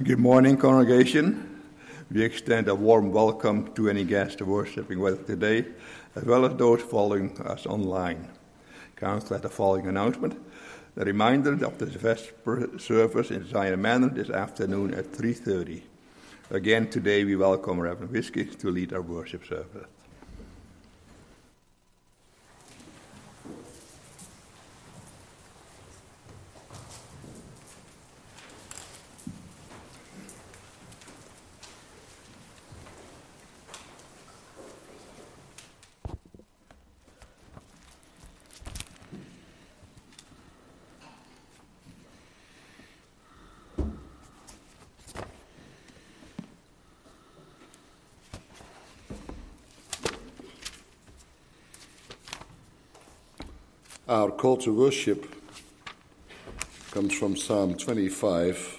Good morning, congregation. We extend a warm welcome to any guests worshiping with us today, as well as those following us online. Council has the following announcement. The reminder of the Vesper service in Zion Manor this afternoon at 3:30. Again, today we welcome Reverend Whiskey to lead our worship service. Our call to worship comes from Psalm 25.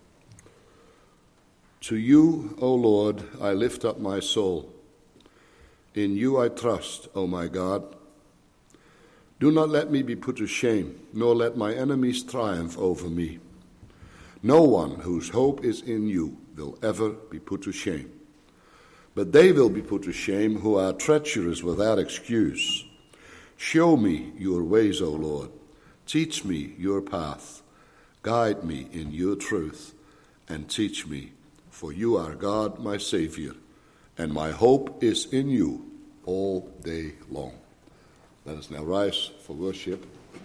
To you, O Lord, I lift up my soul. In you I trust, O my God. Do not let me be put to shame, nor let my enemies triumph over me. No one whose hope is in you will ever be put to shame. But they will be put to shame who are treacherous without excuse. Show me your ways, O Lord. Teach me your path. Guide me in your truth and teach me, for you are God, my Savior, and my hope is in you all day long. Let us now rise for worship.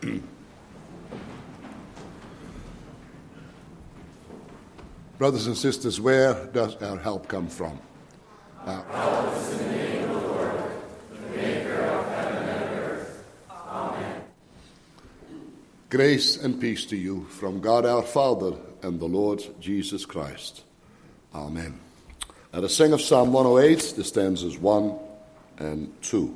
Brothers and sisters, where does our help come from? Our help is in the name of the Lord, the maker of heaven and earth. Amen. Grace and peace to you from God our Father and the Lord Jesus Christ. Amen. Let us sing of Psalm 108, the stanzas 1 and 2.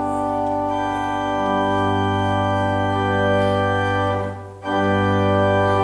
Amen.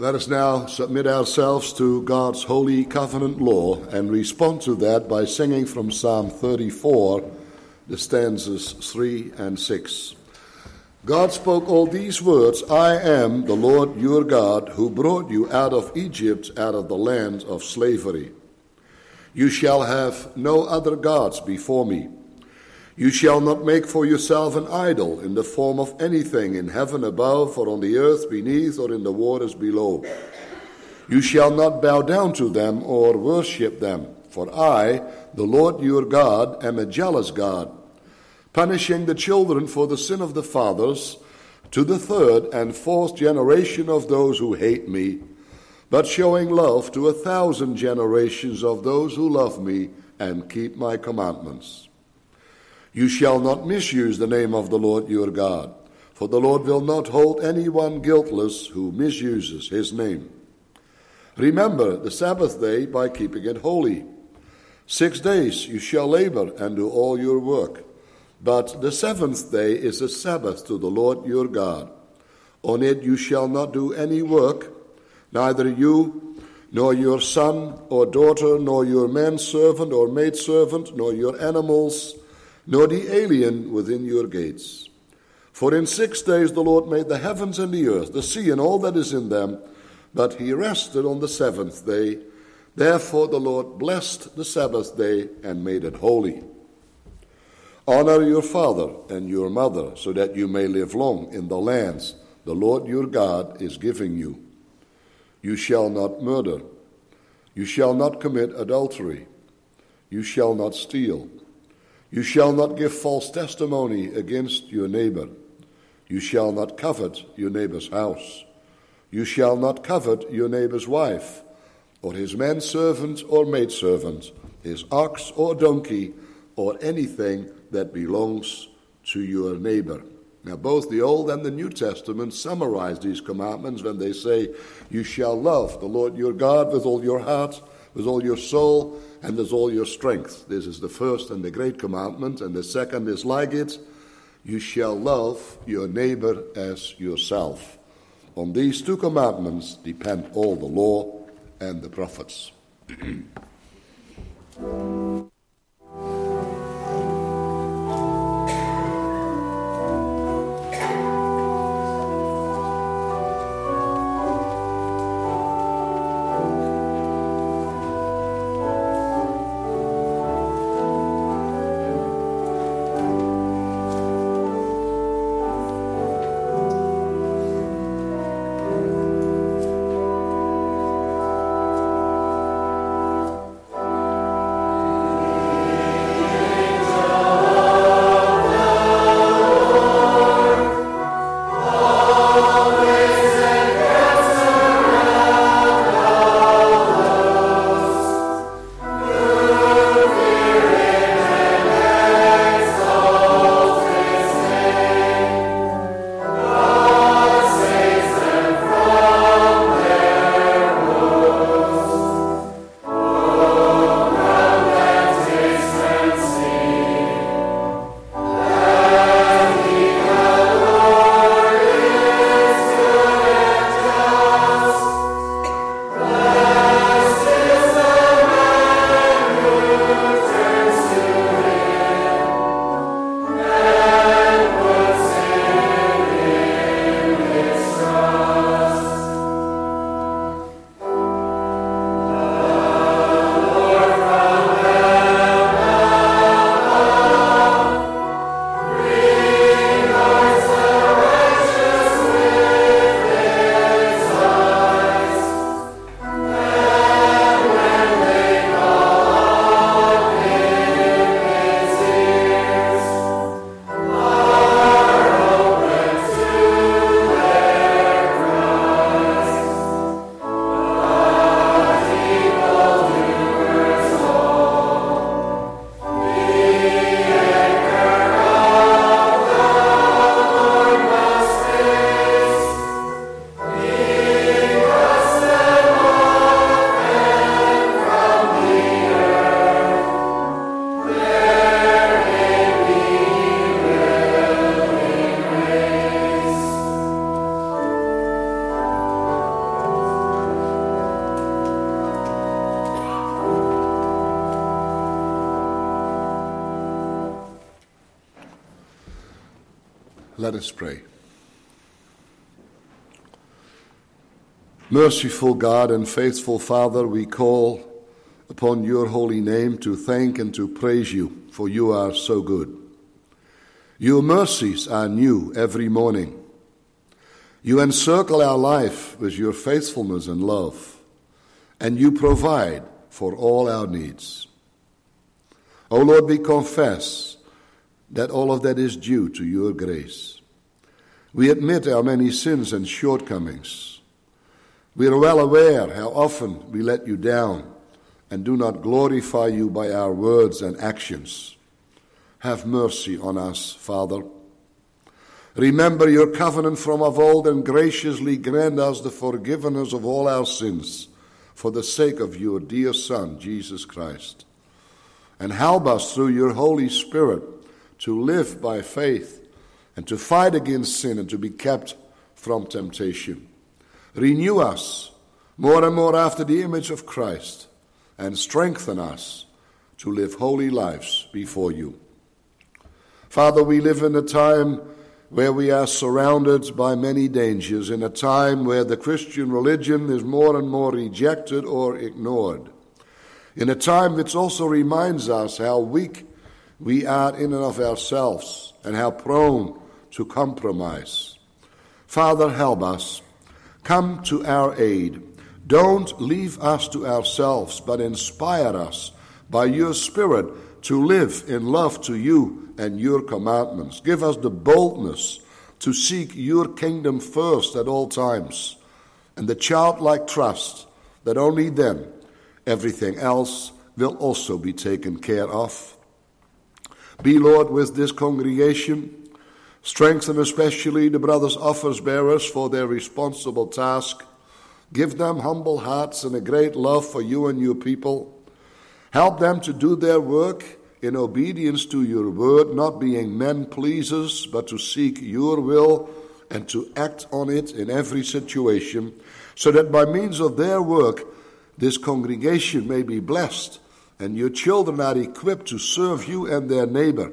Let us now submit ourselves to God's holy covenant law and respond to that by singing from Psalm 34, the stanzas 3 and 6. God spoke all these words, I am the Lord your God, who brought you out of Egypt, out of the land of slavery. You shall have no other gods before me. You shall not make for yourself an idol in the form of anything in heaven above, or on the earth beneath, or in the waters below. You shall not bow down to them or worship them, for I, the Lord your God, am a jealous God, punishing the children for the sin of the fathers to the third and fourth generation of those who hate me, but showing love to 1,000 generations of those who love me and keep my commandments. You shall not misuse the name of the Lord your God, for the Lord will not hold anyone guiltless who misuses his name. Remember the Sabbath day by keeping it holy. 6 days you shall labor and do all your work, but the seventh day is a Sabbath to the Lord your God. On it you shall not do any work, neither you, nor your son or daughter, nor your manservant or maidservant, nor your animals, nor the alien within your gates. For in 6 days the Lord made the heavens and the earth, the sea and all that is in them, but he rested on the seventh day. Therefore the Lord blessed the Sabbath day and made it holy. Honor your father and your mother, so that you may live long in the lands the Lord your God is giving you. You shall not murder. You shall not commit adultery. You shall not steal. You shall not give false testimony against your neighbor. You shall not covet your neighbor's house. You shall not covet your neighbor's wife, or his manservant or maidservant, his ox or donkey, or anything that belongs to your neighbor. Now, both the Old and the New Testament summarize these commandments when they say, you shall love the Lord your God with all your heart, with all your soul, and with all your strength. This is the first and the great commandment, and the second is like it. You shall love your neighbor as yourself. On these two commandments depend all the law and the prophets. Let us pray. Merciful God and faithful Father, we call upon your holy name to thank and to praise you, for you are so good. Your mercies are new every morning. You encircle our life with your faithfulness and love, and you provide for all our needs. O Lord, we confess that all of that is due to your grace. We admit our many sins and shortcomings. We are well aware how often we let you down and do not glorify you by our words and actions. Have mercy on us, Father. Remember your covenant from of old and graciously grant us the forgiveness of all our sins for the sake of your dear Son, Jesus Christ. And help us through your Holy Spirit to live by faith and to fight against sin and to be kept from temptation. Renew us more and more after the image of Christ and strengthen us to live holy lives before you. Father, we live in a time where we are surrounded by many dangers, in a time where the Christian religion is more and more rejected or ignored, in a time which also reminds us how weak we are in and of ourselves and how prone to compromise. Father, help us. Come to our aid. Don't leave us to ourselves, but inspire us by your Spirit to live in love to you and your commandments. Give us the boldness to seek your kingdom first at all times, and the childlike trust that only then everything else will also be taken care of. Be, Lord, with this congregation. Strengthen especially the brothers' office bearers for their responsible task. Give them humble hearts and a great love for you and your people. Help them to do their work in obedience to your word, not being men-pleasers, but to seek your will and to act on it in every situation, so that by means of their work, this congregation may be blessed and your children are equipped to serve you and their neighbor.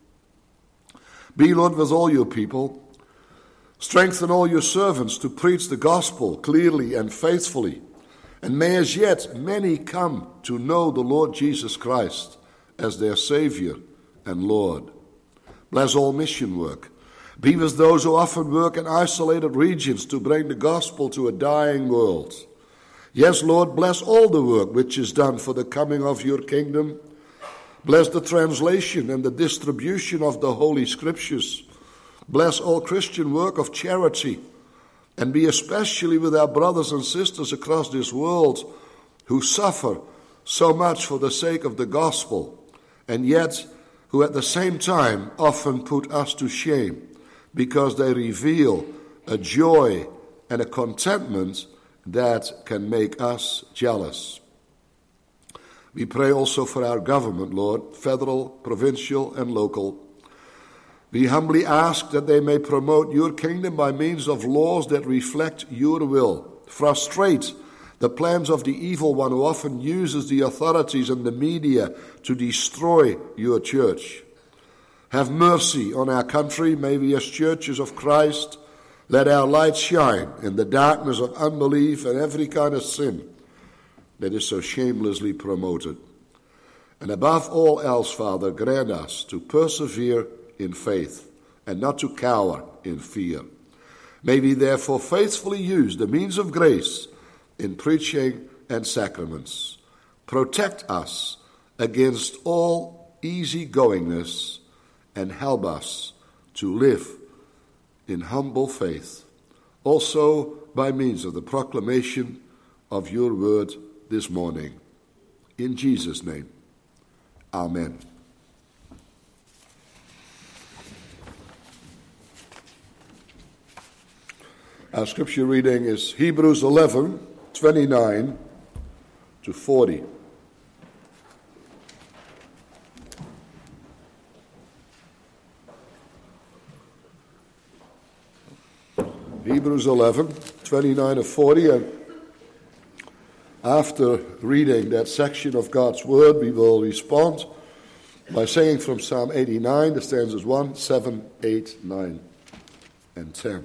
Be, Lord, with all your people. Strengthen all your servants to preach the gospel clearly and faithfully. And may as yet many come to know the Lord Jesus Christ as their Savior and Lord. Bless all mission work. Be with those who often work in isolated regions to bring the gospel to a dying world. Yes, Lord, bless all the work which is done for the coming of your kingdom. Bless the translation and the distribution of the Holy Scriptures. Bless all Christian work of charity, and be especially with our brothers and sisters across this world who suffer so much for the sake of the gospel, and yet who at the same time often put us to shame because they reveal a joy and a contentment that can make us jealous. We pray also for our government, Lord, federal, provincial, and local. We humbly ask that they may promote your kingdom by means of laws that reflect your will. Frustrate the plans of the evil one who often uses the authorities and the media to destroy your church. Have mercy on our country. May we as churches of Christ let our light shine in the darkness of unbelief and every kind of sin that is so shamelessly promoted. And above all else, Father, grant us to persevere in faith and not to cower in fear. May we therefore faithfully use the means of grace in preaching and sacraments. Protect us against all easygoingness and help us to live in humble faith, also by means of the proclamation of your word this morning. In Jesus' name, amen. Our scripture reading is Hebrews 11, 29 to 40. Hebrews 11, 29 to 40. And after reading that section of God's word, we will respond by singing from Psalm 89, the stanzas 1, 7, 8, 9. and 10.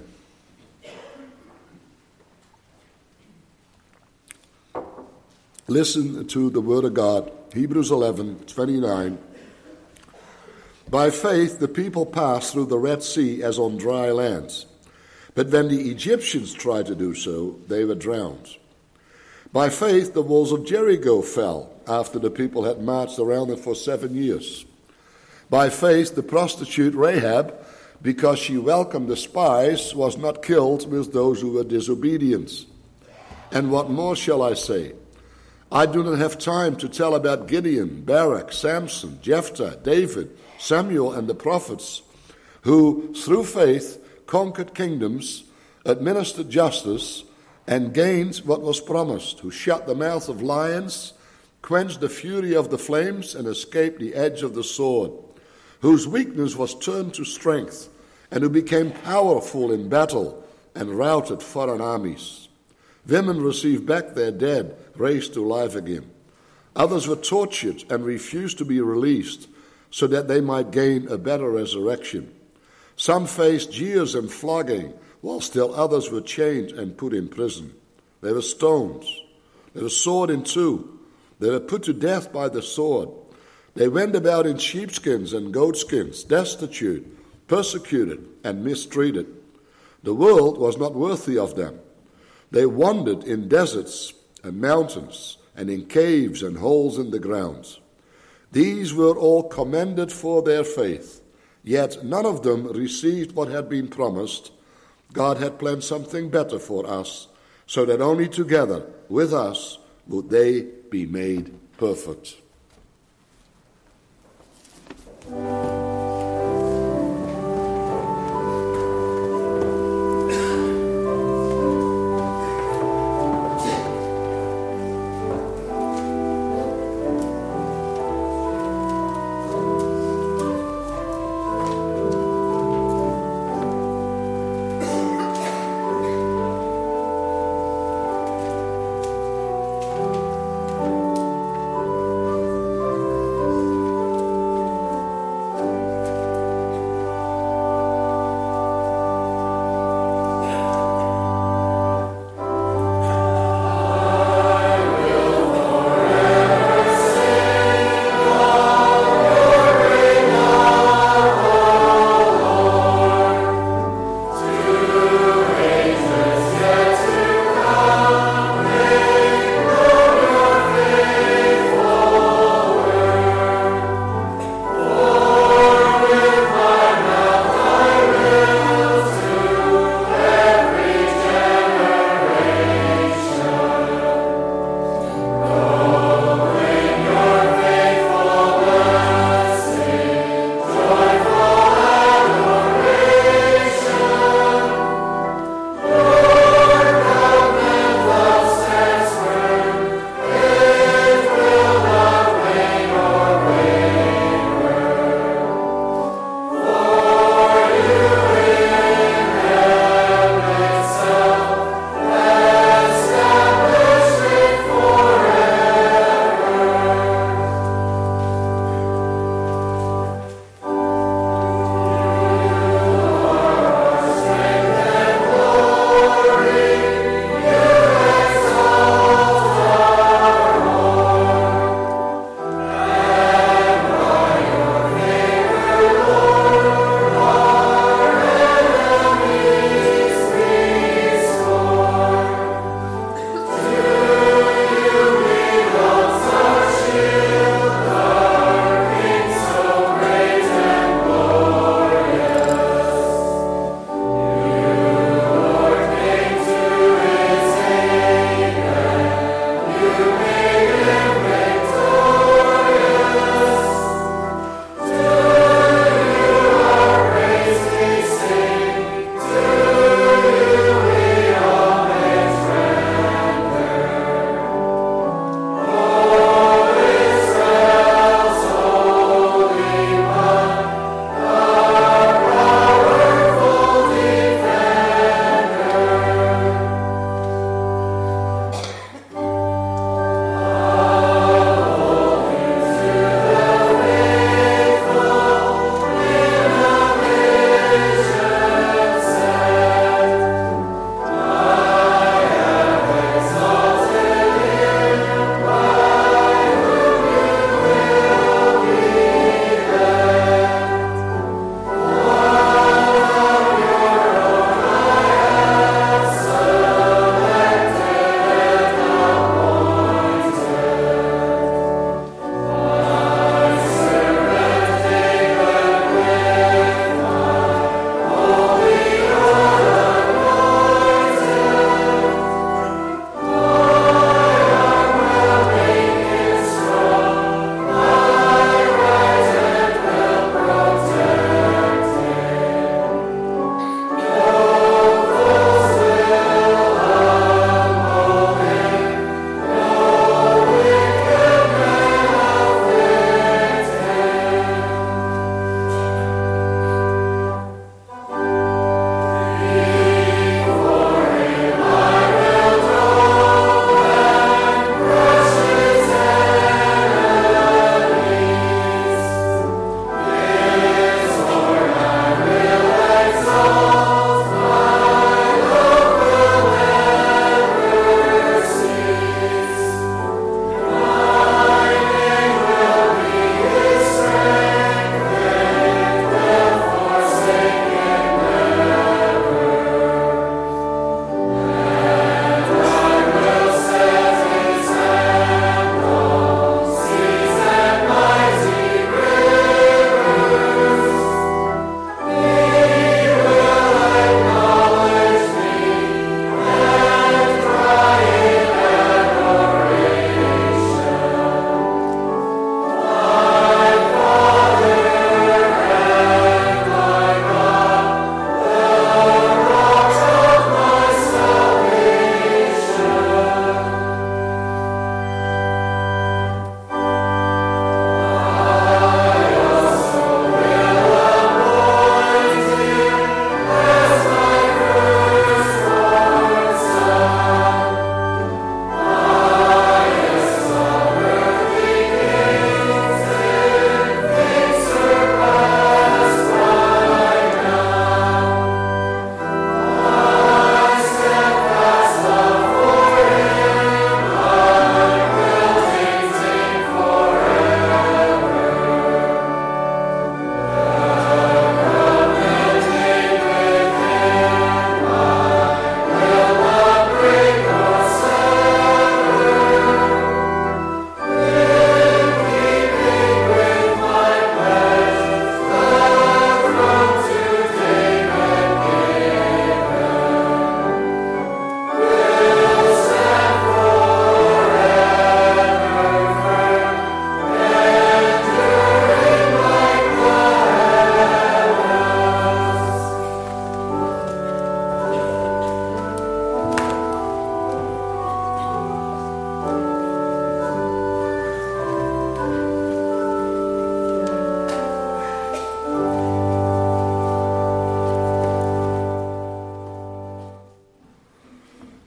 Listen to the word of God, Hebrews 11:29. By faith the people passed through the Red Sea as on dry lands. But when the Egyptians tried to do so, they were drowned. By faith the walls of Jericho fell after the people had marched around it for 7 years. By faith the prostitute Rahab, because she welcomed the spies, was not killed with those who were disobedient. And what more shall I say? I do not have time to tell about Gideon, Barak, Samson, Jephthah, David, Samuel, and the prophets, who through faith conquered kingdoms, administered justice, and gained what was promised, who shut the mouth of lions, quenched the fury of the flames, and escaped the edge of the sword, whose weakness was turned to strength, and who became powerful in battle and routed foreign armies. Women received back their dead, raised to life again. Others were tortured and refused to be released, so that they might gain a better resurrection. Some faced jeers and flogging, while still others were chained and put in prison. They were stoned. They were sawed in two. They were put to death by the sword. They went about in sheepskins and goatskins, destitute, persecuted, and mistreated. The world was not worthy of them. They wandered in deserts and mountains, and in caves and holes in the ground. These were all commended for their faith, yet none of them received what had been promised. God had planned something better for us, so that only together with us would they be made perfect.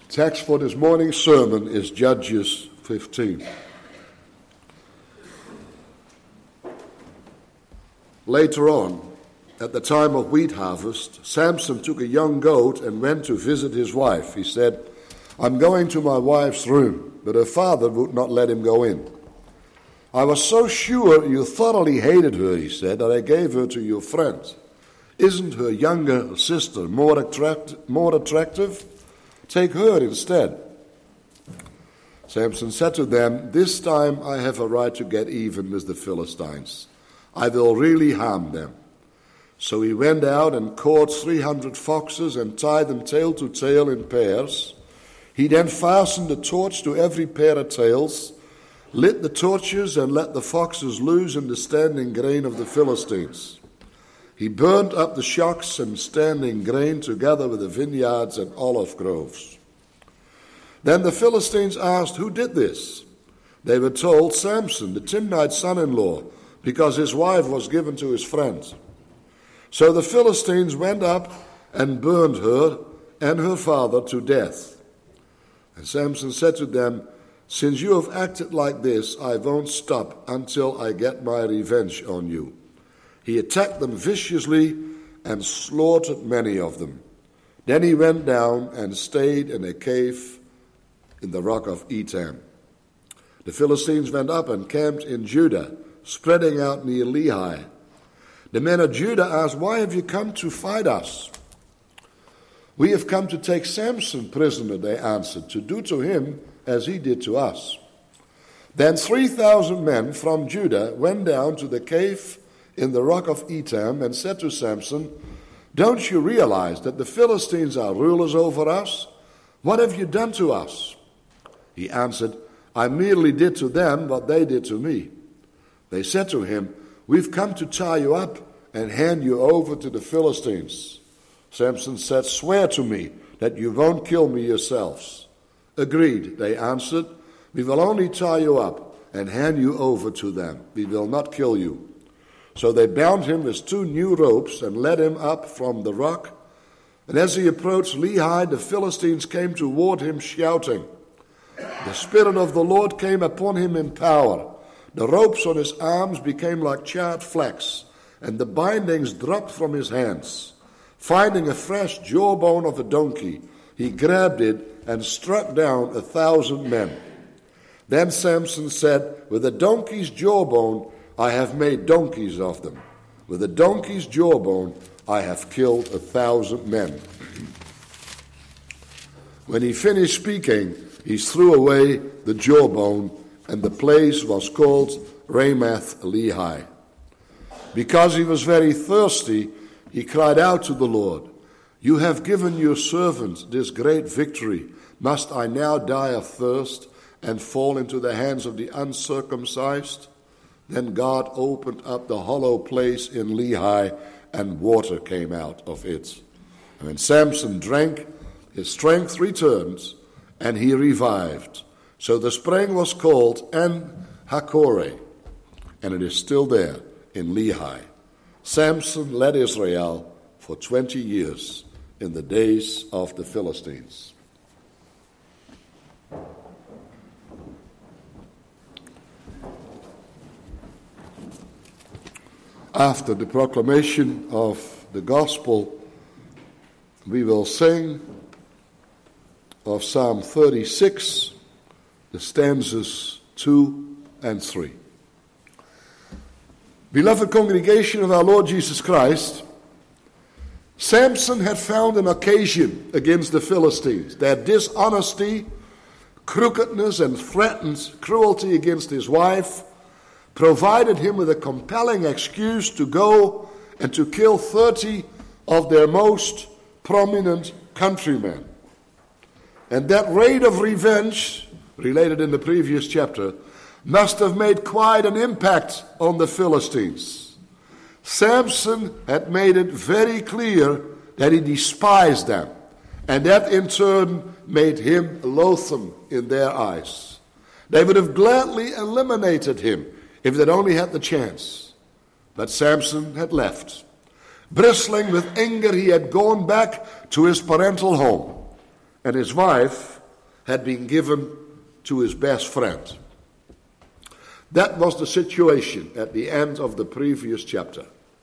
Text for this morning's sermon is Judges 15. Later on, at the time of wheat harvest, Samson took a young goat and went to visit his wife. He said, "I'm going to my wife's room," but her father would not let him go in. "I was so sure you thoroughly hated her," he said, "that I gave her to your friend. Isn't her younger sister more attractive? Take her instead." Samson said to them, "This time I have a right to get even with the Philistines. I will really harm them." So he went out and caught 300 foxes and tied them tail to tail in pairs. He then fastened a torch to every pair of tails, lit the torches, and let the foxes loose in the standing grain of the Philistines. He burned up the shocks and standing grain together with the vineyards and olive groves. Then the Philistines asked, "Who did this?" They were told, "Samson, the Timnite son-in-law, because his wife was given to his friend." So the Philistines went up and burned her and her father to death. And Samson said to them, "Since you have acted like this, I won't stop until I get my revenge on you." He attacked them viciously and slaughtered many of them. Then he went down and stayed in a cave in the rock of Etam. The Philistines went up and camped in Judah, spreading out near Lehi. The men of Judah asked, "Why have you come to fight us?" "We have come to take Samson prisoner," they answered, "to do to him as he did to us." Then 3,000 men from Judah went down to the cave in the rock of Etam and said to Samson, "Don't you realize that the Philistines are rulers over us? What have you done to us?" He answered, "I merely did to them what they did to me." They said to him, "We've come to tie you up and hand you over to the Philistines." Samson said, "Swear to me that you won't kill me yourselves." "Agreed," they answered. "We will only tie you up and hand you over to them. We will not kill you." So they bound him with 2 new ropes and led him up from the rock. And as he approached Lehi, the Philistines came toward him shouting. The Spirit of the Lord came upon him in power. The ropes on his arms became like charred flax, and the bindings dropped from his hands. Finding a fresh jawbone of a donkey, he grabbed it and struck down 1,000 men. Then Samson said, "With a donkey's jawbone I have made donkeys of them. With a donkey's jawbone I have killed 1,000 men." When he finished speaking, he threw away the jawbone, and the place was called Ramath Lehi. Because he was very thirsty, he cried out to the Lord, "You have given your servant this great victory. Must I now die of thirst and fall into the hands of the uncircumcised?" Then God opened up the hollow place in Lehi, and water came out of it. And when Samson drank, his strength returned, and he revived. So the spring was called En-Hakkore, and it is still there in Lehi. Samson led Israel for 20 years in the days of the Philistines. After the proclamation of the gospel, we will sing of Psalm 36, the stanzas 2 and 3. Beloved congregation of our Lord Jesus Christ, Samson had found an occasion against the Philistines. Their dishonesty, crookedness, and threatened cruelty against his wife provided him with a compelling excuse to go and to kill 30 of their most prominent countrymen. And that raid of revenge, related in the previous chapter, must have made quite an impact on the Philistines. Samson had made it very clear that he despised them, and that in turn made him loathsome in their eyes. They would have gladly eliminated him if they'd only had the chance. But Samson had left. Bristling with anger, he had gone back to his parental home, and his wife had been given to his best friend. That was the situation at the end of the previous chapter.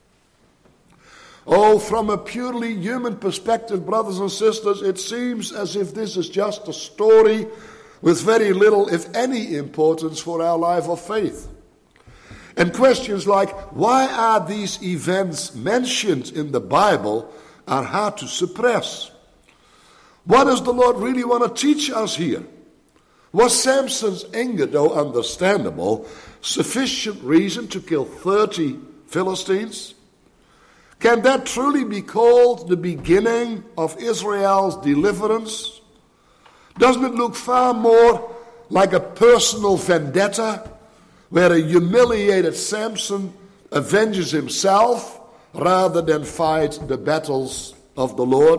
Oh, from a purely human perspective, brothers and sisters, it seems as if this is just a story with very little, if any, importance for our life of faith. And questions like, why are these events mentioned in the Bible, are hard to suppress. What does the Lord really want to teach us here? Was Samson's anger, though understandable, sufficient reason to kill 30 Philistines? Can that truly be called the beginning of Israel's deliverance? Doesn't it look far more like a personal vendetta, where a humiliated Samson avenges himself rather than fight the battles of the Lord?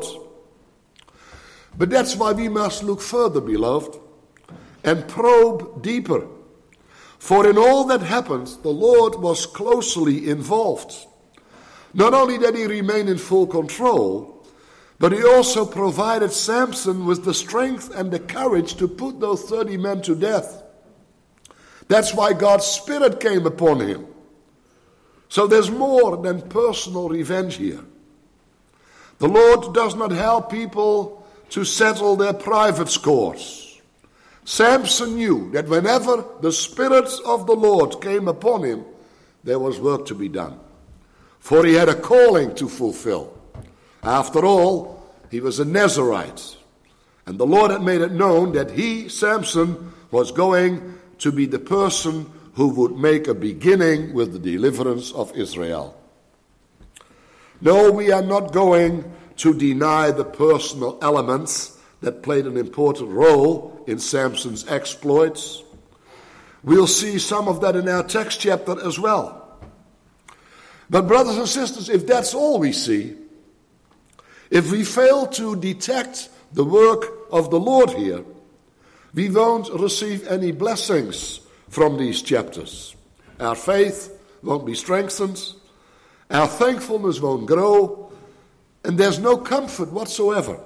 But that's why we must look further, beloved, and probe deeper. For in all that happened, the Lord was closely involved. Not only did he remain in full control, but he also provided Samson with the strength and the courage to put those 30 men to death. That's why God's Spirit came upon him. So there's more than personal revenge here. The Lord does not help people to settle their private scores. Samson knew that whenever the Spirit of the Lord came upon him, there was work to be done. For he had a calling to fulfill. After all, he was a Nazarite. And the Lord had made it known that he, Samson, was going to be the person who would make a beginning with the deliverance of Israel. No, we are not going to deny the personal elements that played an important role in Samson's exploits. We'll see some of that in our text chapter as well. But brothers and sisters, if that's all we see, if we fail to detect the work of the Lord here, we won't receive any blessings from these chapters. Our faith won't be strengthened, our thankfulness won't grow, and there's no comfort whatsoever.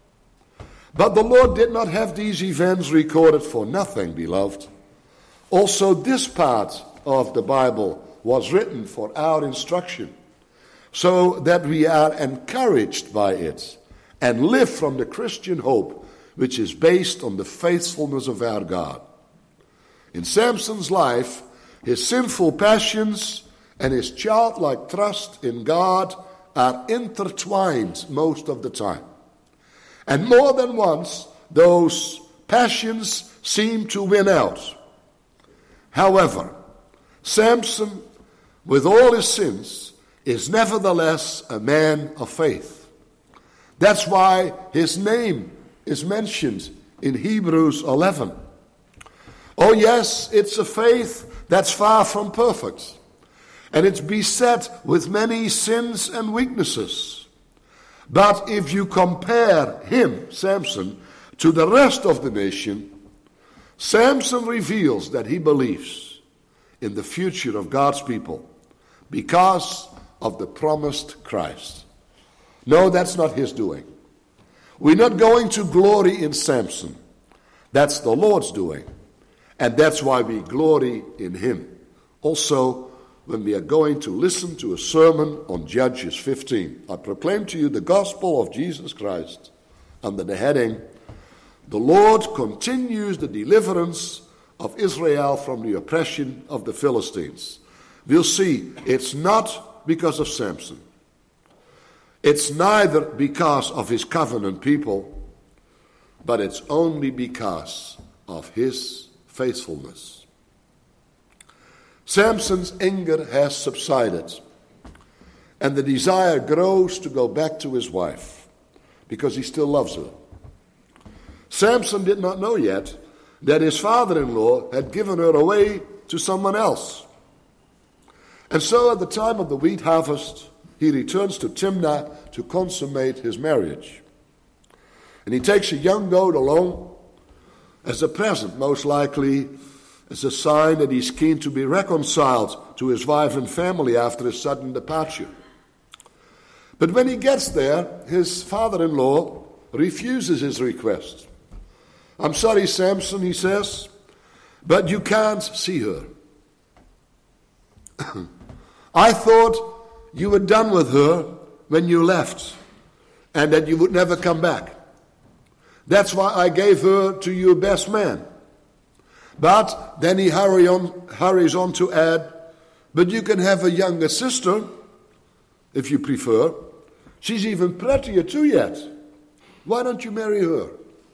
But the Lord did not have these events recorded for nothing, beloved. Also, this part of the Bible was written for our instruction, so that we are encouraged by it and live from the Christian hope, which is based on the faithfulness of our God. In Samson's life, his sinful passions and his childlike trust in God are intertwined most of the time. And more than once, those passions seem to win out. However, Samson, with all his sins, is nevertheless a man of faith. That's why his name is mentioned in Hebrews 11. Oh yes, it's a faith that's far from perfect, and it's beset with many sins and weaknesses. But if you compare him, Samson, to the rest of the nation, Samson reveals that he believes in the future of God's people because of the promised Christ. No, that's not his doing. We're not going to glory in Samson. That's the Lord's doing. And that's why we glory in him. Also, when we are going to listen to a sermon on Judges 15, I proclaim to you the gospel of Jesus Christ under the heading, "The Lord continues the deliverance of Israel from the oppression of the Philistines." We'll see it's not because of Samson. It's neither because of his covenant people, but it's only because of his faithfulness. Samson's anger has subsided, and the desire grows to go back to his wife, because he still loves her. Samson did not know yet that his father-in-law had given her away to someone else. And so at the time of the wheat harvest, he returns to Timnah to consummate his marriage. And he takes a young goat along as a present, most likely as a sign that he's keen to be reconciled to his wife and family after his sudden departure. But when he gets there, his father-in-law refuses his request. I'm sorry, Samson, he says, but you can't see her. I thought you were done with her when you left and that you would never come back. That's why I gave her to your best man. But then he hurries on to add, but you can have a younger sister if you prefer. She's even prettier too yet. Why don't you marry her?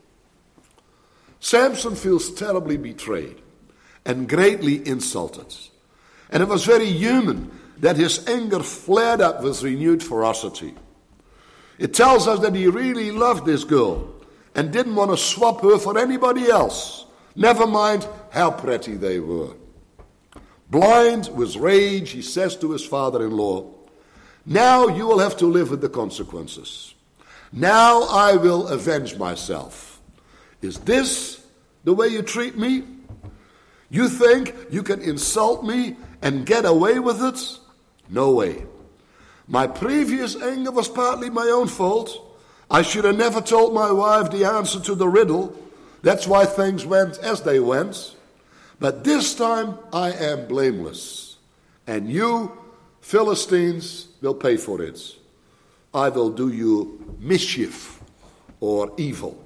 Samson feels terribly betrayed and greatly insulted. And it was very human that his anger flared up with renewed ferocity. It tells us that he really loved this girl and didn't want to swap her for anybody else, never mind how pretty they were. Blind with rage, he says to his father-in-law, now you will have to live with the consequences. Now I will avenge myself. Is this the way you treat me? You think you can insult me and get away with it? No way. My previous anger was partly my own fault. I should have never told my wife the answer to the riddle. That's why things went as they went. But this time I am blameless. And you, Philistines, will pay for it. I will do you mischief or evil.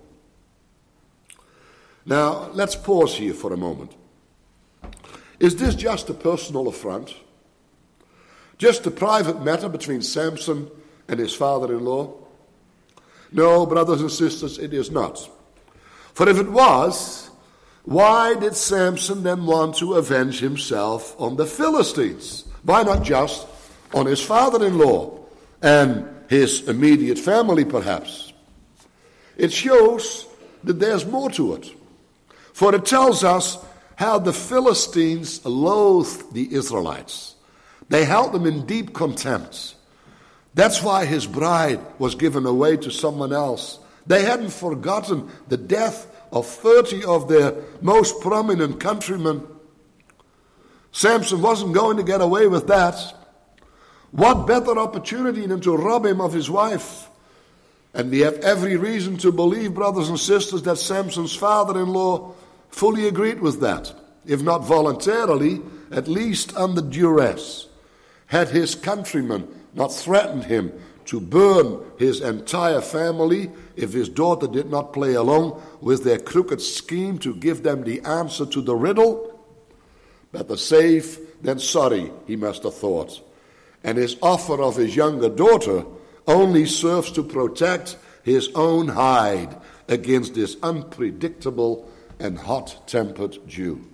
Now, let's pause here for a moment. Is this just a personal affront? Just a private matter between Samson and his father-in-law? No, brothers and sisters, it is not. For if it was, why did Samson then want to avenge himself on the Philistines? Why not just on his father-in-law and his immediate family, perhaps? It shows that there's more to it. For it tells us how the Philistines loathed the Israelites. They held them in deep contempt. That's why his bride was given away to someone else. They hadn't forgotten the death of 30 of their most prominent countrymen. Samson wasn't going to get away with that. What better opportunity than to rob him of his wife? And we have every reason to believe, brothers and sisters, that Samson's father-in-law fully agreed with that. If not voluntarily, at least under duress. Had his countrymen not threatened him to burn his entire family if his daughter did not play along with their crooked scheme to give them the answer to the riddle? Better safe than sorry, he must have thought. And his offer of his younger daughter only serves to protect his own hide against this unpredictable and hot-tempered Jew.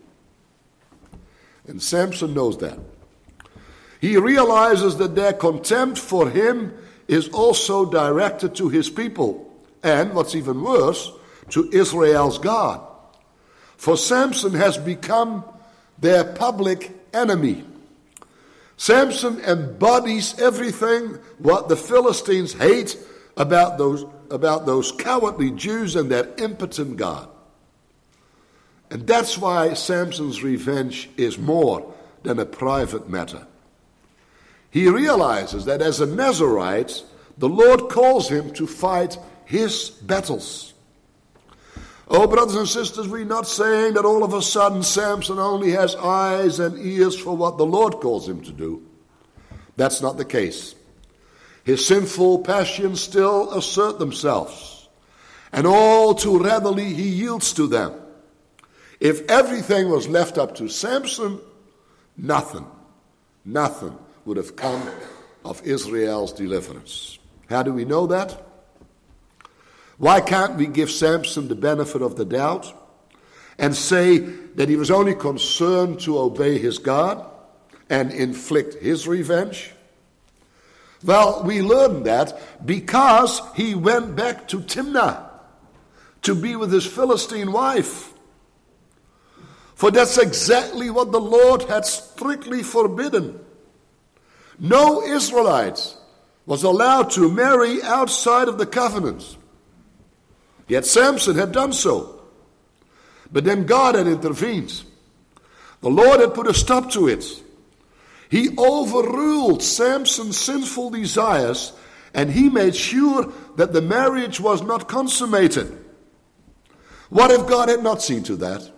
And Samson knows that. He realizes that their contempt for him is also directed to his people, and what's even worse, to Israel's God. For Samson has become their public enemy. Samson embodies everything what the Philistines hate about those cowardly Jews and their impotent God. And that's why Samson's revenge is more than a private matter. He realizes that as a Nazirite, the Lord calls him to fight his battles. Oh, brothers and sisters, we're not saying that all of a sudden Samson only has eyes and ears for what the Lord calls him to do. That's not the case. His sinful passions still assert themselves, and all too readily he yields to them. If everything was left up to Samson, nothing would have come of Israel's deliverance. How do we know that? Why can't we give Samson the benefit of the doubt and say that he was only concerned to obey his God and inflict his revenge? Well, we learn that because he went back to Timnah to be with his Philistine wife. For that's exactly what the Lord had strictly forbidden. No Israelite was allowed to marry outside of the covenant. Yet Samson had done so. But then God had intervened. The Lord had put a stop to it. He overruled Samson's sinful desires, and he made sure that the marriage was not consummated. What if God had not seen to that?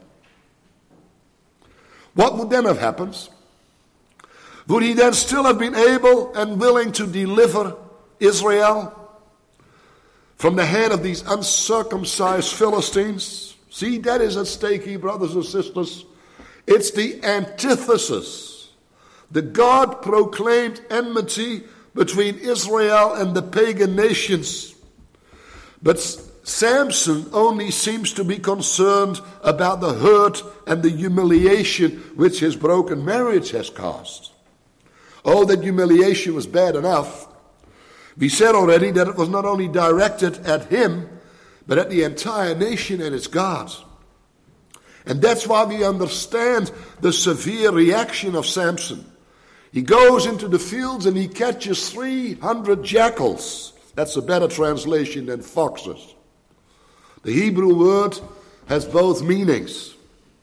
What would then have happened? Would he then still have been able and willing to deliver Israel from the hand of these uncircumcised Philistines? See, that is at stake here, brothers and sisters. It's the antithesis. The God-proclaimed enmity between Israel and the pagan nations. But Samson only seems to be concerned about the hurt and the humiliation which his broken marriage has caused. Oh, that humiliation was bad enough. We said already that it was not only directed at him, but at the entire nation and its God. And that's why we understand the severe reaction of Samson. He goes into the fields and he catches 300 jackals. That's a better translation than foxes. The Hebrew word has both meanings.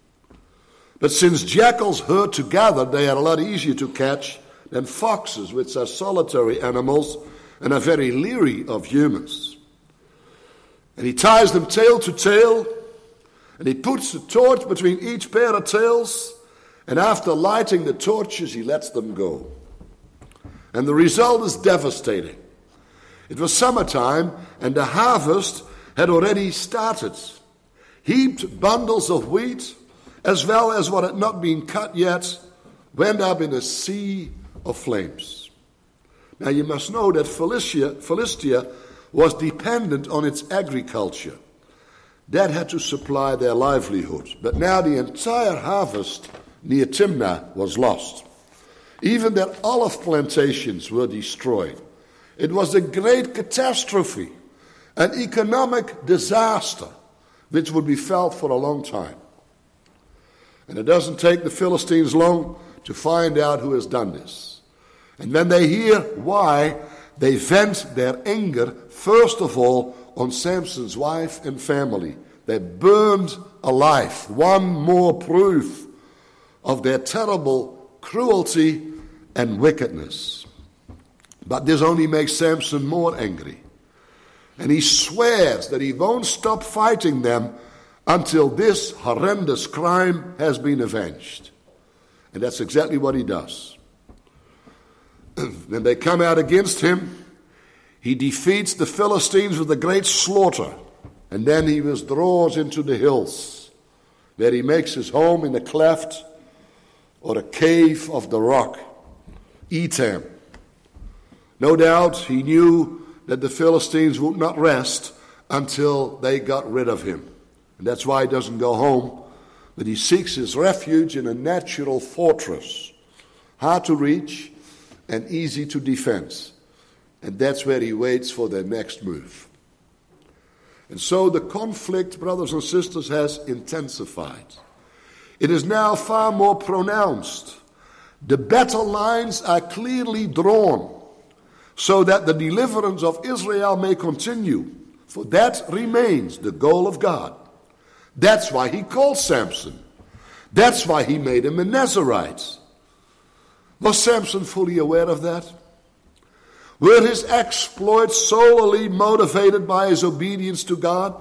But since jackals herd together, they are a lot easier to catch than foxes, which are solitary animals and are very leery of humans. And he ties them tail to tail, and he puts a torch between each pair of tails, and after lighting the torches, he lets them go. And the result is devastating. It was summertime, and the harvest had already started. Heaped bundles of wheat, as well as what had not been cut yet, went up in a sea of flames. Now you must know that Philistia was dependent on its agriculture. That had to supply their livelihood. But now the entire harvest near Timnah was lost. Even their olive plantations were destroyed. It was a great catastrophe, an economic disaster, which would be felt for a long time. And it doesn't take the Philistines long to find out who has done this. And when they hear why, they vent their anger, first of all, on Samson's wife and family. They burned alive. One more proof of their terrible cruelty and wickedness. But this only makes Samson more angry. And he swears that he won't stop fighting them until this horrendous crime has been avenged. And that's exactly what he does. When they come out against him, he defeats the Philistines with a great slaughter. And then he withdraws into the hills, where he makes his home in a cleft or a cave of the rock, Etam. No doubt he knew that the Philistines would not rest until they got rid of him. And that's why he doesn't go home, but he seeks his refuge in a natural fortress, hard to reach and easy to defend. And that's where he waits for their next move. And so the conflict, brothers and sisters, has intensified. It is now far more pronounced. The battle lines are clearly drawn so that the deliverance of Israel may continue. For that remains the goal of God. That's why he called Samson. That's why he made him a Nazirite. Was Samson fully aware of that? Were his exploits solely motivated by his obedience to God?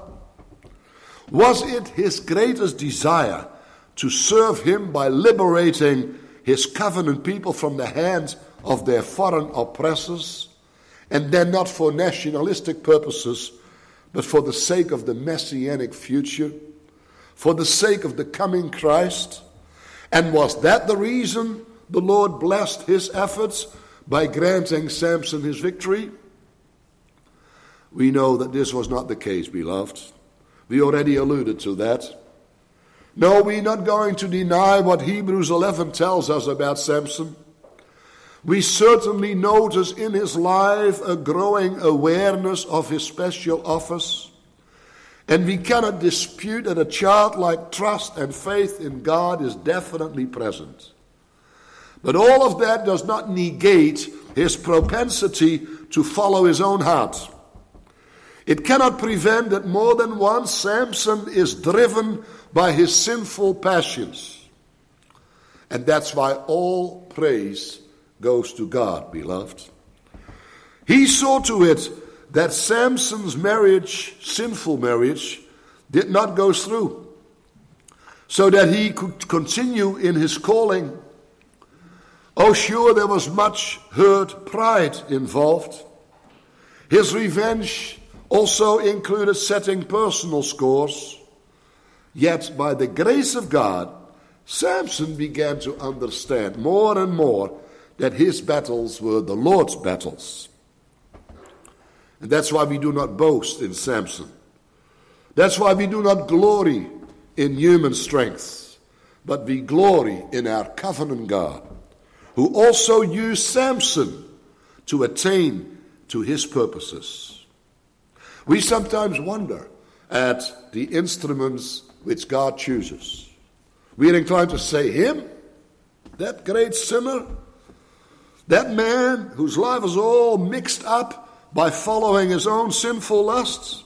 Was it his greatest desire to serve him by liberating his covenant people from the hands of their foreign oppressors, and then not for nationalistic purposes, but for the sake of the messianic future, for the sake of the coming Christ? And was that the reason the Lord blessed his efforts by granting Samson his victory? We know that this was not the case, beloved. We already alluded to that. No, we're not going to deny what Hebrews 11 tells us about Samson. We certainly notice in his life a growing awareness of his special office. And we cannot dispute that a childlike trust and faith in God is definitely present. But all of that does not negate his propensity to follow his own heart. It cannot prevent that more than once Samson is driven by his sinful passions. And that's why all praise goes to God, beloved. He saw to it that Samson's marriage, sinful marriage, did not go through, so that he could continue in his calling. Oh, sure, there was much hurt pride involved. His revenge also included setting personal scores. Yet, by the grace of God, Samson began to understand more and more that his battles were the Lord's battles. And that's why we do not boast in Samson. That's why we do not glory in human strength, but we glory in our covenant God, who also used Samson to attain to his purposes. We sometimes wonder at the instruments which God chooses. We are inclined to say, him, that great sinner, that man whose life is all mixed up by following his own sinful lusts.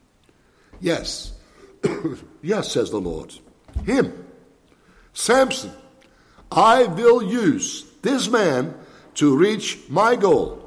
Yes, yes, says the Lord, him, Samson, I will use this man to reach my goal.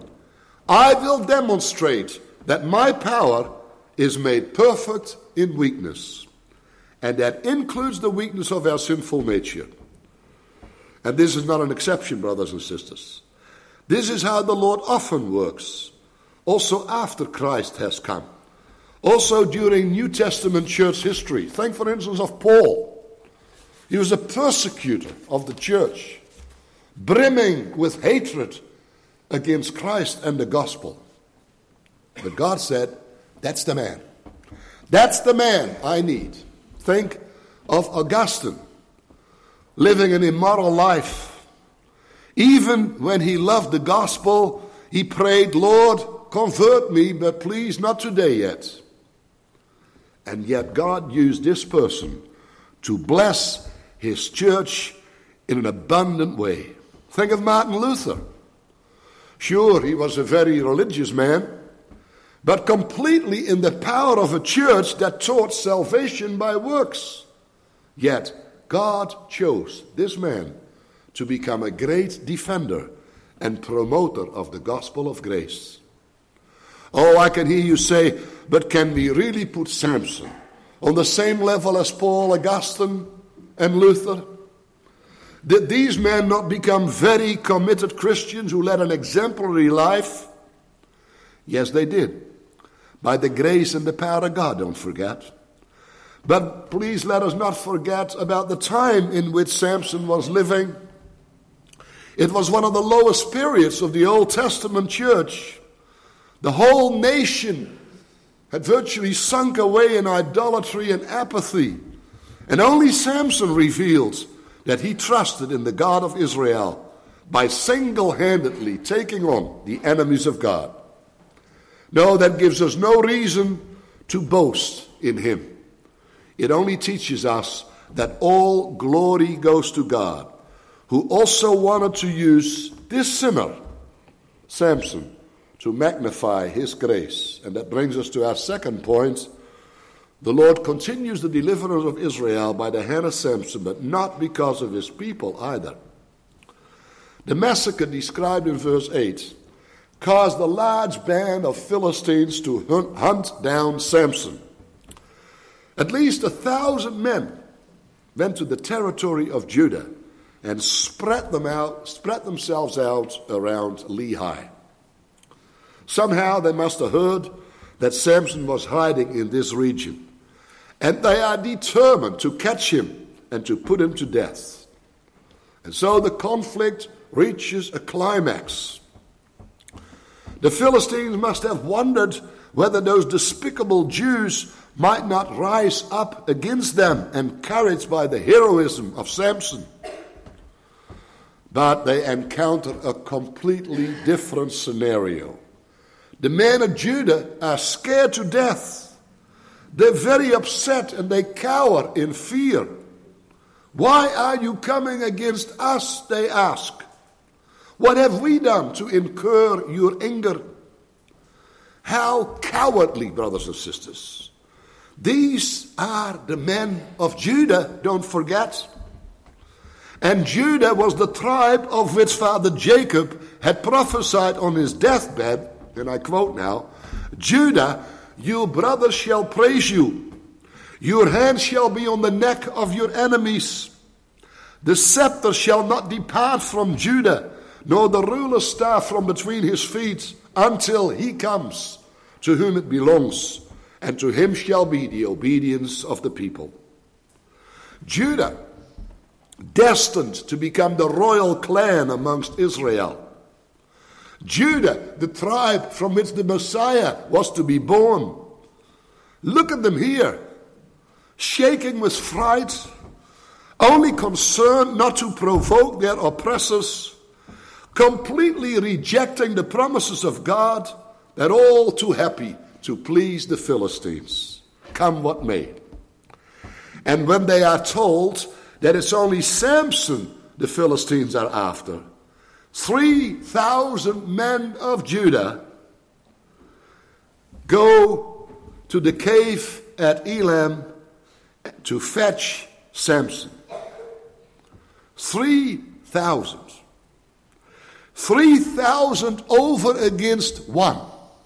I will demonstrate that my power is made perfect in weakness, and that includes the weakness of our sinful nature. And this is not an exception, brothers and sisters. This is how the Lord often works, also after Christ has come. Also during New Testament church history. Think, for instance, of Paul. He was a persecutor of the church, brimming with hatred against Christ and the gospel. But God said, that's the man. That's the man I need. Think of Augustine, living an immoral life. Even when he loved the gospel, he prayed, Lord, convert me, but please not today yet. And yet God used this person to bless his church in an abundant way. Think of Martin Luther. Sure, he was a very religious man, but completely in the power of a church that taught salvation by works. Yet God chose this man to become a great defender and promoter of the gospel of grace. Oh, I can hear you say, but can we really put Samson on the same level as Paul, Augustine, and Luther? Did these men not become very committed Christians who led an exemplary life? Yes, they did. By the grace and the power of God, don't forget. But please let us not forget about the time in which Samson was living. It was one of the lowest periods of the Old Testament church. The whole nation had virtually sunk away in idolatry and apathy. And only Samson revealed that he trusted in the God of Israel by single-handedly taking on the enemies of God. No, that gives us no reason to boast in him. It only teaches us that all glory goes to God, who also wanted to use this sinner, Samson, to magnify his grace. And that brings us to our second point. The Lord continues the deliverance of Israel by the hand of Samson, but not because of his people either. The massacre described in verse 8 caused a large band of Philistines to hunt down Samson. At least 1,000 men went to the territory of Judah and spread themselves out around Lehi. Somehow they must have heard that Samson was hiding in this region, and they are determined to catch him and to put him to death. And so the conflict reaches a climax. The Philistines must have wondered whether those despicable Jews might not rise up against them, encouraged by the heroism of Samson. But they encounter a completely different scenario. The men of Judah are scared to death. They're very upset and they cower in fear. Why are you coming against us, they ask. What have we done to incur your anger? How cowardly, brothers and sisters. These are the men of Judah, don't forget. And Judah was the tribe of which Father Jacob had prophesied on his deathbed, and I quote now, Judah, your brothers shall praise you. Your hand shall be on the neck of your enemies. The scepter shall not depart from Judah, nor the ruler's staff from between his feet, until he comes to whom it belongs, and to him shall be the obedience of the people. Judah, destined to become the royal clan amongst Israel. Judah, the tribe from which the Messiah was to be born. Look at them here, shaking with fright, only concerned not to provoke their oppressors, completely rejecting the promises of God. They're all too happy to please the Philistines, come what may. And when they are told that it's only Samson the Philistines are after, 3,000 men of Judah go to the cave at Elam to fetch Samson. 3,000. 3,000 over against one.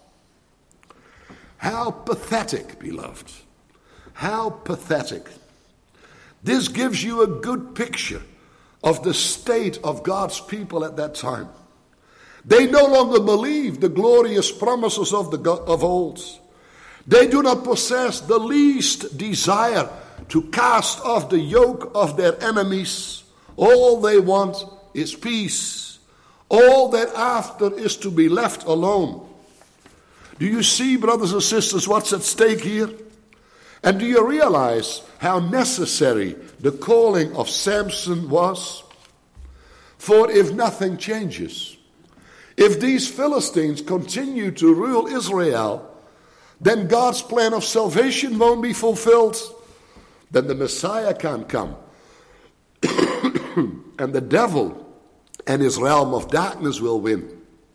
How pathetic, beloved. How pathetic. This gives you a good picture of the state of God's people at that time. They no longer believe the glorious promises of old. They do not possess the least desire to cast off the yoke of their enemies. All they want is peace. All they're after is to be left alone. Do you see, brothers and sisters, what's at stake here? And do you realize how necessary the calling of Samson was? For if nothing changes, if these Philistines continue to rule Israel, then God's plan of salvation won't be fulfilled. Then the Messiah can't come. And the devil and his realm of darkness will win.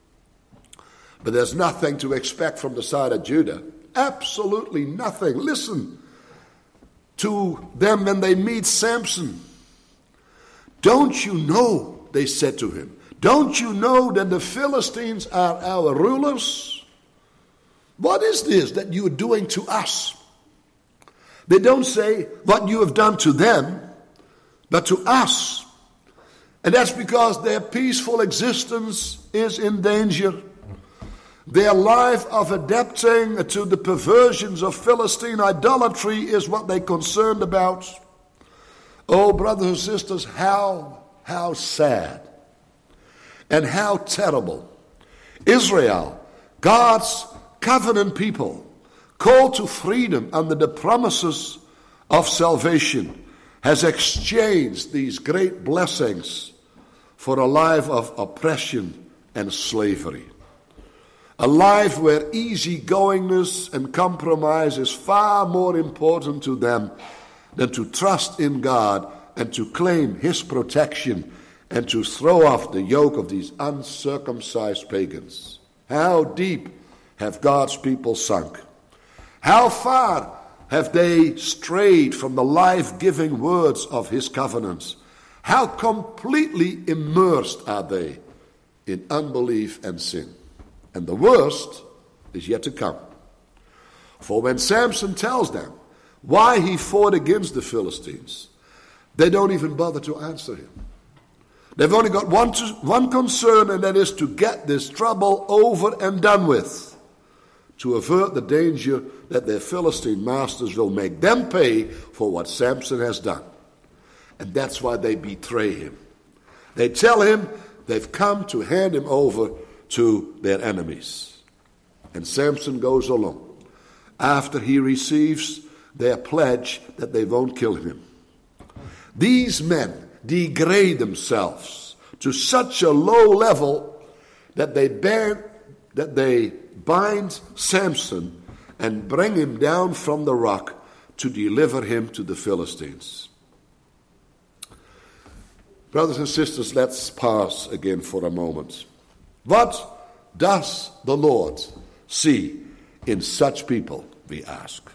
But there's nothing to expect from the side of Judah. Absolutely nothing. Listen to them when they meet Samson. Don't you know, they said to him, don't you know that the Philistines are our rulers? What is this that you are doing to us? They don't say what you have done to them, but to us. And that's because their peaceful existence is in danger. Their life of adapting to the perversions of Philistine idolatry is what they're concerned about. Oh, brothers and sisters, how sad and how terrible. Israel, God's covenant people, called to freedom under the promises of salvation, has exchanged these great blessings for a life of oppression and slavery. A life where easygoingness and compromise is far more important to them than to trust in God and to claim His protection and to throw off the yoke of these uncircumcised pagans. How deep have God's people sunk? How far have they strayed from the life-giving words of His covenants? How completely immersed are they in unbelief and sin? And the worst is yet to come. For when Samson tells them why he fought against the Philistines, they don't even bother to answer him. They've only got one concern, and that is to get this trouble over and done with, to avert the danger that their Philistine masters will make them pay for what Samson has done. And that's why they betray him. They tell him they've come to hand him over to their enemies. And Samson goes along after he receives their pledge that they won't kill him. These men degrade themselves to such a low level that they bind Samson and bring him down from the rock to deliver him to the Philistines. Brothers and sisters, let's pause again for a moment. What does the Lord see in such people, we ask?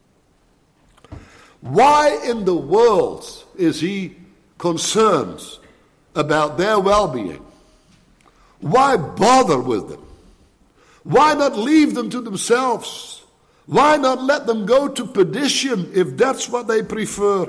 Why in the world is He concerned about their well-being? Why bother with them? Why not leave them to themselves? Why not let them go to perdition if that's what they prefer?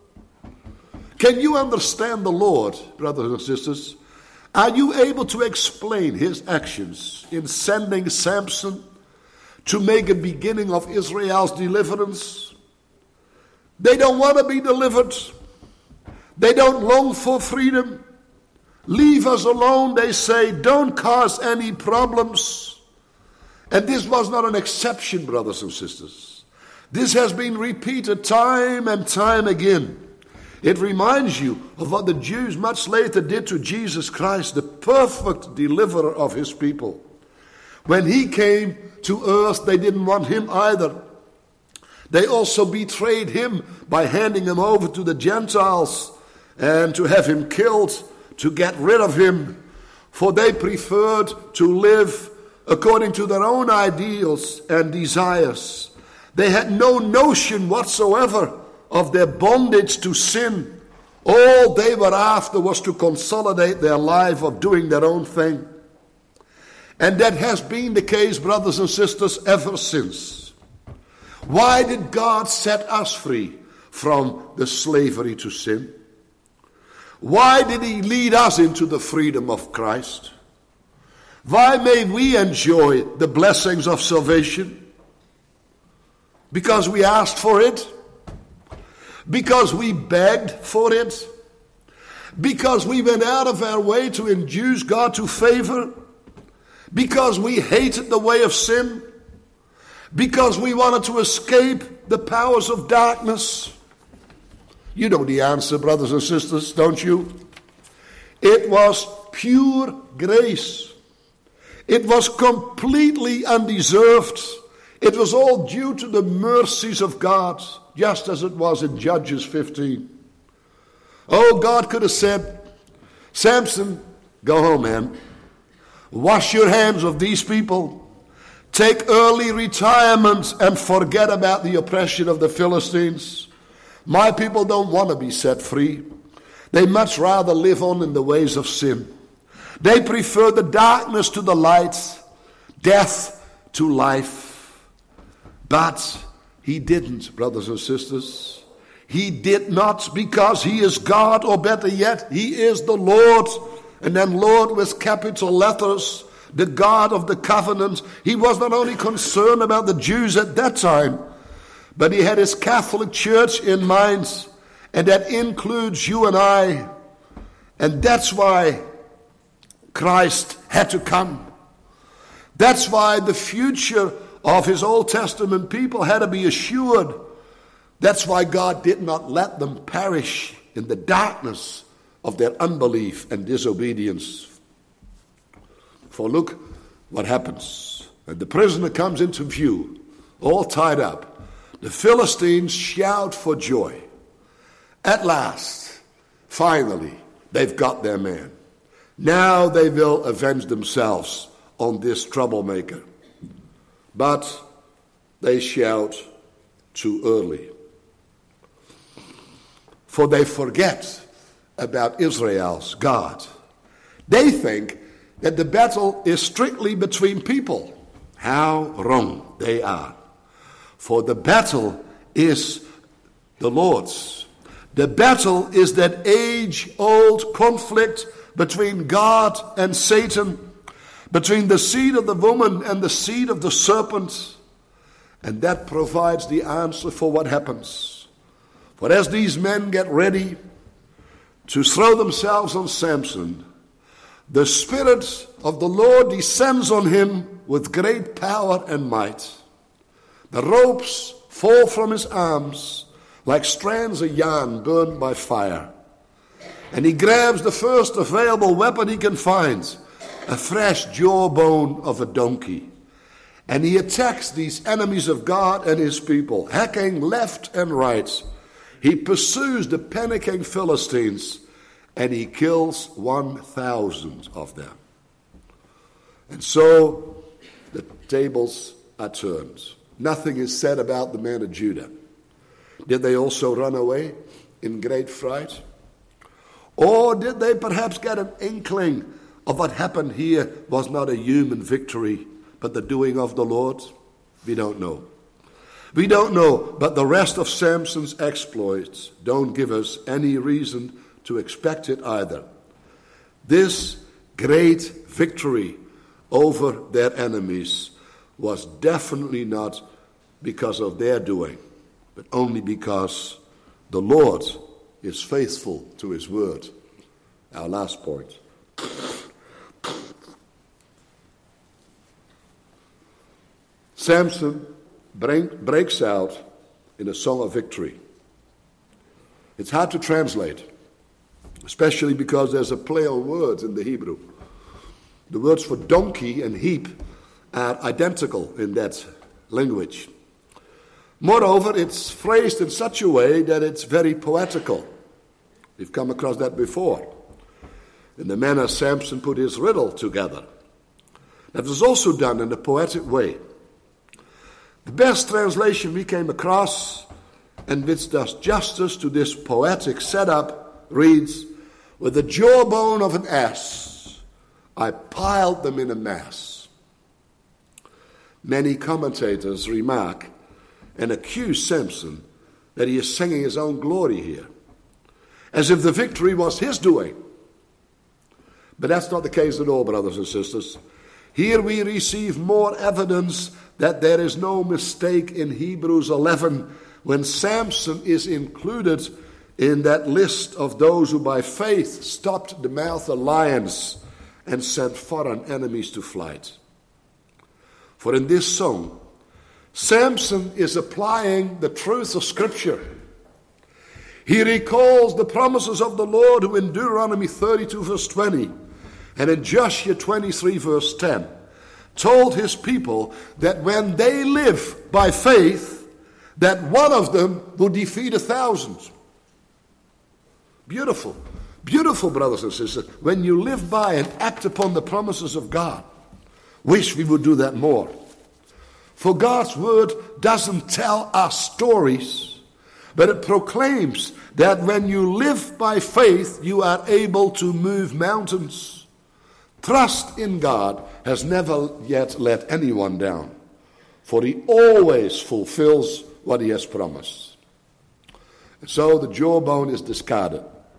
Can you understand the Lord, brothers and sisters? Are you able to explain his actions in sending Samson to make a beginning of Israel's deliverance? They don't want to be delivered. They don't long for freedom. Leave us alone, they say. Don't cause any problems. And this was not an exception, brothers and sisters. This has been repeated time and time again. It reminds you of what the Jews much later did to Jesus Christ, the perfect deliverer of his people. When he came to earth, they didn't want him either. They also betrayed him by handing him over to the Gentiles and to have him killed, to get rid of him. For they preferred to live according to their own ideals and desires. They had no notion whatsoever of their bondage to sin. All they were after was to consolidate their life of doing their own thing. And that has been the case, brothers and sisters, ever since. Why did God set us free from the slavery to sin? Why did he lead us into the freedom of Christ? Why may we enjoy the blessings of salvation? Because we asked for it? Because we begged for it? Because we went out of our way to induce God to favor? Because we hated the way of sin? Because we wanted to escape the powers of darkness? You know the answer, brothers and sisters, don't you? It was pure grace. It was completely undeserved. It was all due to the mercies of God, just as it was in Judges 15. Oh, God could have said, Samson, go home, man. Wash your hands of these people. Take early retirement and forget about the oppression of the Philistines. My people don't want to be set free. They much rather live on in the ways of sin. They prefer the darkness to the light, death to life. But he didn't, brothers and sisters. He did not, because he is God, or better yet, he is the Lord. And then Lord with capital letters, the God of the covenant. He was not only concerned about the Jews at that time, but he had his Catholic Church in mind. And that includes you and I. And that's why Christ had to come. That's why the future of his Old Testament people had to be assured. That's why God did not let them perish in the darkness of their unbelief and disobedience. For look what happens. When the prisoner comes into view, all tied up, the Philistines shout for joy. At last, finally, they've got their man. Now they will avenge themselves on this troublemaker. But they shout too early. For they forget about Israel's God. They think that the battle is strictly between people. How wrong they are. For the battle is the Lord's. The battle is that age-old conflict between God and Satan, between the seed of the woman and the seed of the serpent. And that provides the answer for what happens. For as these men get ready to throw themselves on Samson, the Spirit of the Lord descends on him with great power and might. The ropes fall from his arms like strands of yarn burned by fire. And he grabs the first available weapon he can find, a fresh jawbone of a donkey. And he attacks these enemies of God and his people, hacking left and right. He pursues the panicking Philistines, and he kills 1,000 of them. And so the tables are turned. Nothing is said about the men of Judah. Did they also run away in great fright? Or did they perhaps get an inkling of what happened here was not a human victory, but the doing of the Lord? We don't know. We don't know, but the rest of Samson's exploits don't give us any reason to expect it either. This great victory over their enemies was definitely not because of their doing, but only because the Lord is faithful to his word. Our last point. Samson breaks out in a song of victory. It's hard to translate, especially because there's a play on words in the Hebrew. The words for donkey and heap are identical in that language. Moreover, it's phrased in such a way that it's very poetical. We've come across that before, in the manner Samson put his riddle together. That was also done in a poetic way. The best translation we came across, and which does justice to this poetic setup, reads, "With the jawbone of an ass, I piled them in a mass." Many commentators remark and accuse Samson that he is singing his own glory here, as if the victory was his doing. But that's not the case at all, brothers and sisters. Here we receive more evidence that there is no mistake in Hebrews 11 when Samson is included in that list of those who by faith stopped the mouth of lions and sent foreign enemies to flight. For in this song, Samson is applying the truth of Scripture. He recalls the promises of the Lord who in Deuteronomy 32 verse 20 and in Joshua 23 verse 10 told his people that when they live by faith, that one of them would defeat 1,000. Beautiful. Beautiful, brothers and sisters. When you live by and act upon the promises of God. Wish we would do that more. For God's word doesn't tell us stories, but it proclaims that when you live by faith, you are able to move mountains. Trust in God has never yet let anyone down, for he always fulfills what he has promised. And so the jawbone is discarded.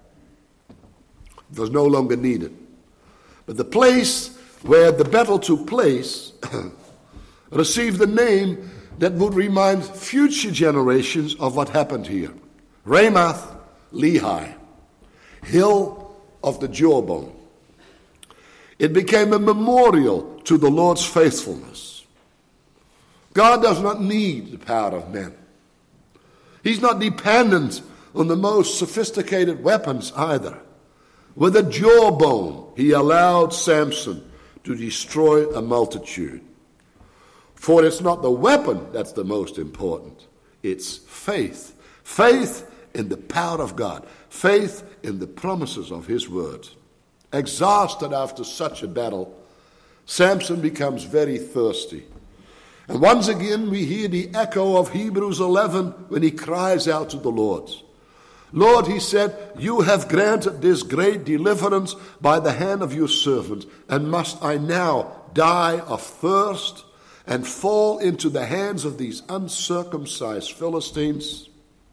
It was no longer needed. But the place where the battle took place received a name that would remind future generations of what happened here. Ramoth Lehi, hill of the jawbone. It became a memorial to the Lord's faithfulness. God does not need the power of men. He's not dependent on the most sophisticated weapons either. With a jawbone, he allowed Samson to destroy a multitude. For it's not the weapon that's the most important. It's faith. Faith in the power of God. Faith in the promises of his word. Exhausted after such a battle, Samson becomes very thirsty. And once again we hear the echo of Hebrews 11 when he cries out to the Lord. Lord, he said, you have granted this great deliverance by the hand of your servant, and must I now die of thirst and fall into the hands of these uncircumcised Philistines?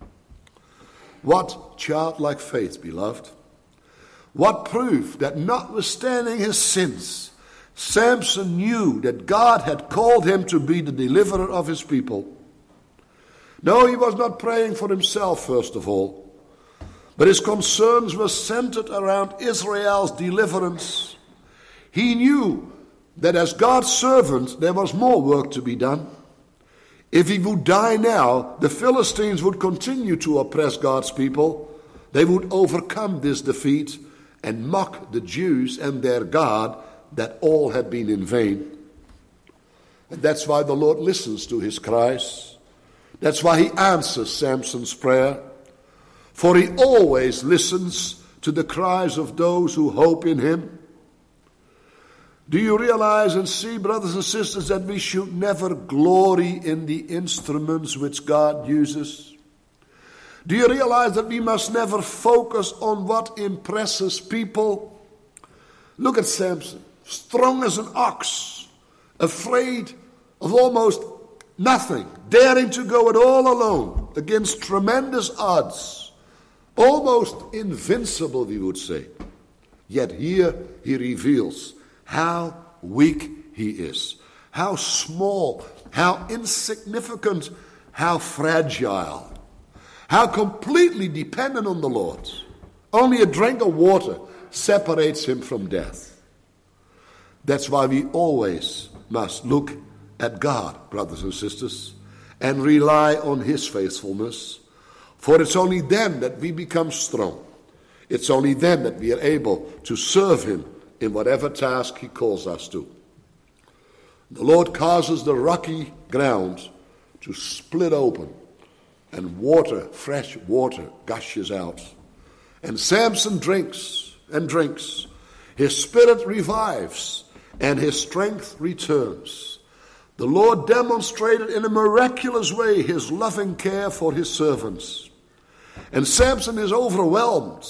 What childlike faith, beloved. What proof that notwithstanding his sins, Samson knew that God had called him to be the deliverer of his people. No, he was not praying for himself, first of all, but his concerns were centered around Israel's deliverance. He knew that as God's servant, there was more work to be done. If he would die now, the Philistines would continue to oppress God's people. They would overcome this defeat and mock the Jews and their God, that all had been in vain. And that's why the Lord listens to his cries. That's why he answers Samson's prayer. For he always listens to the cries of those who hope in him. Do you realize and see, brothers and sisters, that we should never glory in the instruments which God uses? Do you realize that we must never focus on what impresses people? Look at Samson, strong as an ox, afraid of almost nothing, daring to go it all alone against tremendous odds, almost invincible, we would say. Yet here he reveals how weak he is, how small, how insignificant, how fragile, how completely dependent on the Lord. Only a drink of water separates him from death. That's why we always must look at God, brothers and sisters, and rely on his faithfulness. For it's only then that we become strong. It's only then that we are able to serve him in whatever task he calls us to. The Lord causes the rocky ground to split open, and water, fresh water, gushes out. And Samson drinks and drinks. His spirit revives, and his strength returns. The Lord demonstrated in a miraculous way his loving care for his servants. And Samson is overwhelmed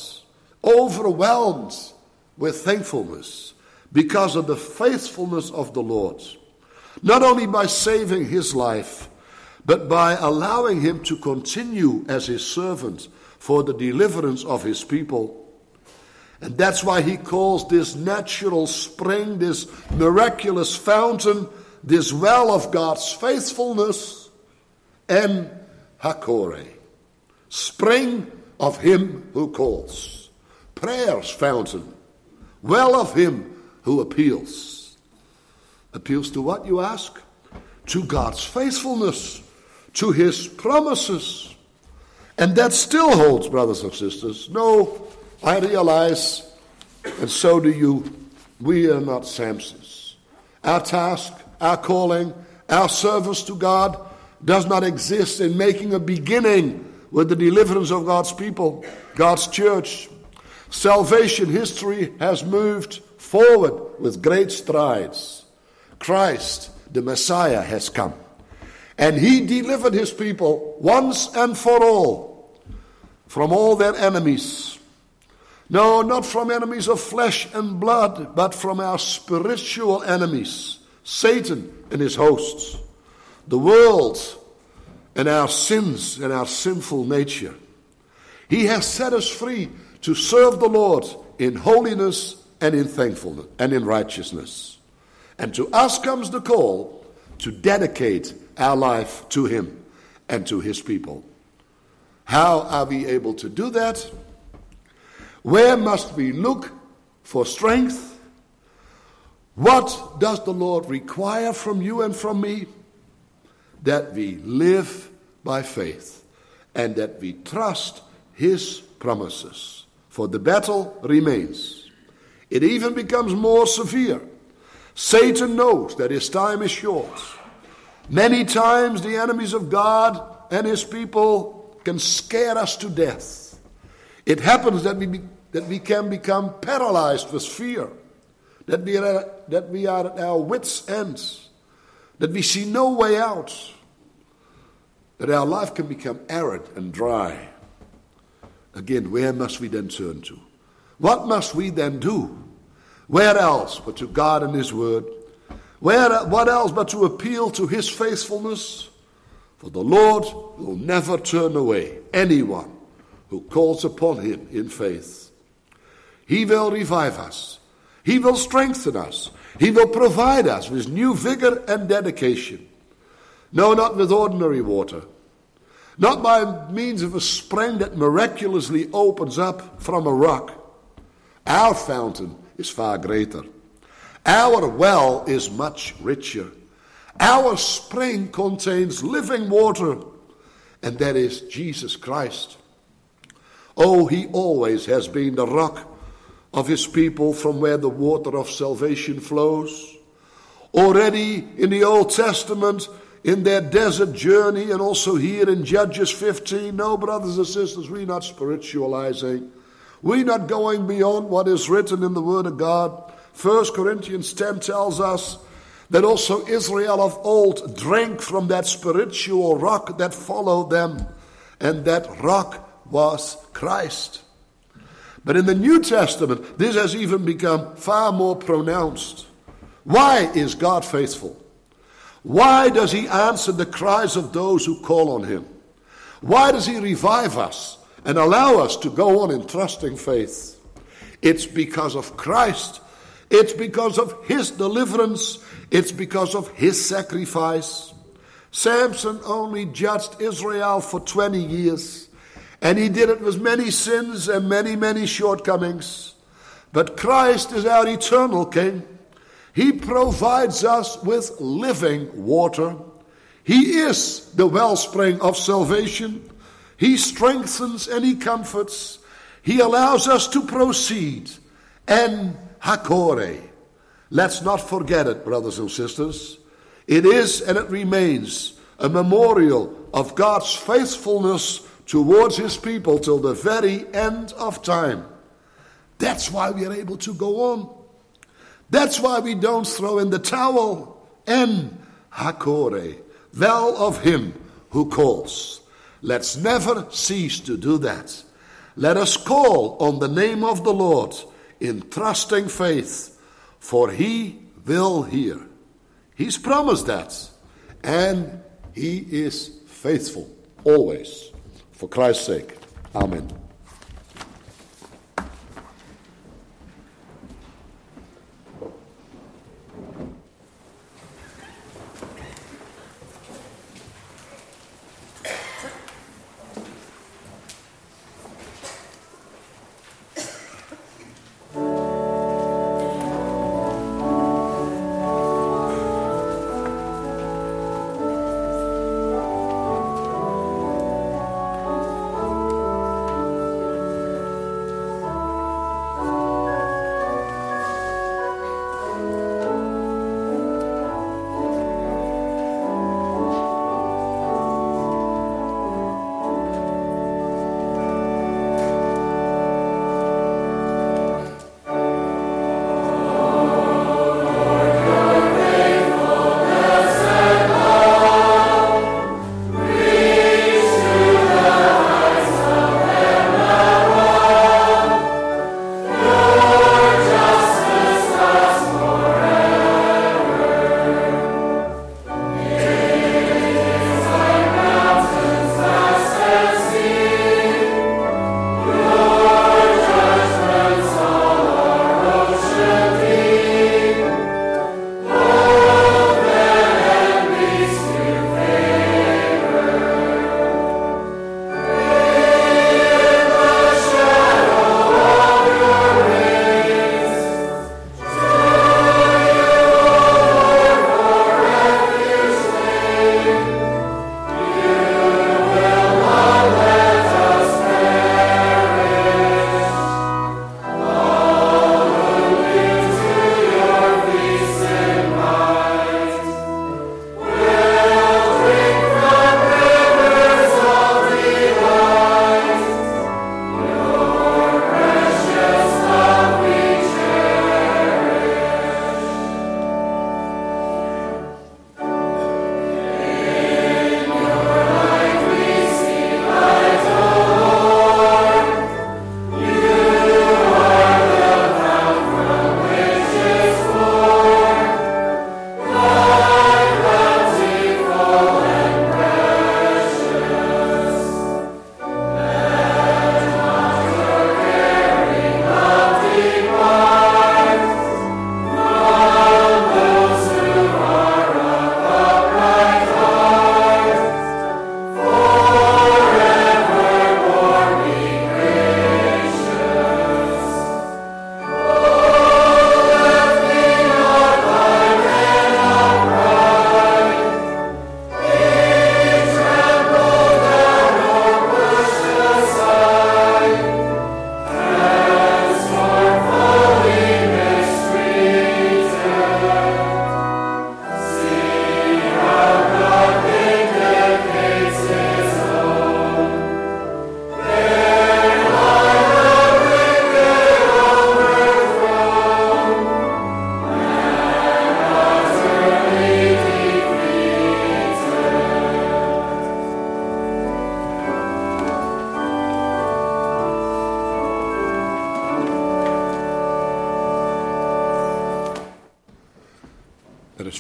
with thankfulness because of the faithfulness of the Lord. Not only by saving his life, but by allowing him to continue as his servant for the deliverance of his people. And that's why he calls this natural spring, this miraculous fountain, this well of God's faithfulness, En Hakore, spring of him who calls, prayer's fountain, well of him who appeals. Appeals to what, you ask? To God's faithfulness, to his promises. And that still holds, brothers and sisters. No, I realize, and so do you, we are not Samsons. Our task, our calling, our service to God does not exist in making a beginning with the deliverance of God's people, God's church. Salvation history has moved forward with great strides. Christ, the Messiah, has come. And he delivered his people once and for all from all their enemies. No, not from enemies of flesh and blood, but from our spiritual enemies, Satan and his hosts, the world and our sins and our sinful nature. He has set us free to serve the Lord in holiness and in thankfulness and in righteousness. And to us comes the call to dedicate our life to him and to his people. How are we able to do that? Where must we look for strength? What does the Lord require from you and from me? That we live by faith and that we trust his promises. For the battle remains. It even becomes more severe. Satan knows that his time is short. Many times the enemies of God and his people can scare us to death. It happens that we can become paralyzed with fear, that we are at our wits' ends, that we see no way out, that our life can become arid and dry. Again, where must we then turn to? What must we then do? Where else but to God and his word? What else but to appeal to his faithfulness? For the Lord will never turn away anyone who calls upon him in faith. He will revive us. He will strengthen us. He will provide us with new vigor and dedication. No, not with ordinary water. Not by means of a spring that miraculously opens up from a rock. Our fountain is far greater. Our well is much richer. Our spring contains living water, and that is Jesus Christ. Oh, he always has been the rock of his people from where the water of salvation flows. Already in the Old Testament, in their desert journey, and also here in Judges 15, no, brothers and sisters, we're not spiritualizing. We're not going beyond what is written in the Word of God. 1 Corinthians 10 tells us that also Israel of old drank from that spiritual rock that followed them, and that rock was Christ. But in the New Testament, this has even become far more pronounced. Why is God faithful? Why does he answer the cries of those who call on him? Why does he revive us and allow us to go on in trusting faith? It's because of Christ. It's because of his deliverance. It's because of his sacrifice. Samson only judged Israel for 20 years, and he did it with many sins and many shortcomings. But Christ is our eternal King. He provides us with living water. He is the wellspring of salvation. He strengthens and he comforts. He allows us to proceed. En hakore. Let's not forget it, brothers and sisters. It is and it remains a memorial of God's faithfulness towards his people till the very end of time. That's why we are able to go on. That's why we don't throw in the towel. En hakore. Well of him who calls. Let's never cease to do that. Let us call on the name of the Lord in trusting faith, for he will hear. He's promised that, and he is faithful always. For Christ's sake, amen.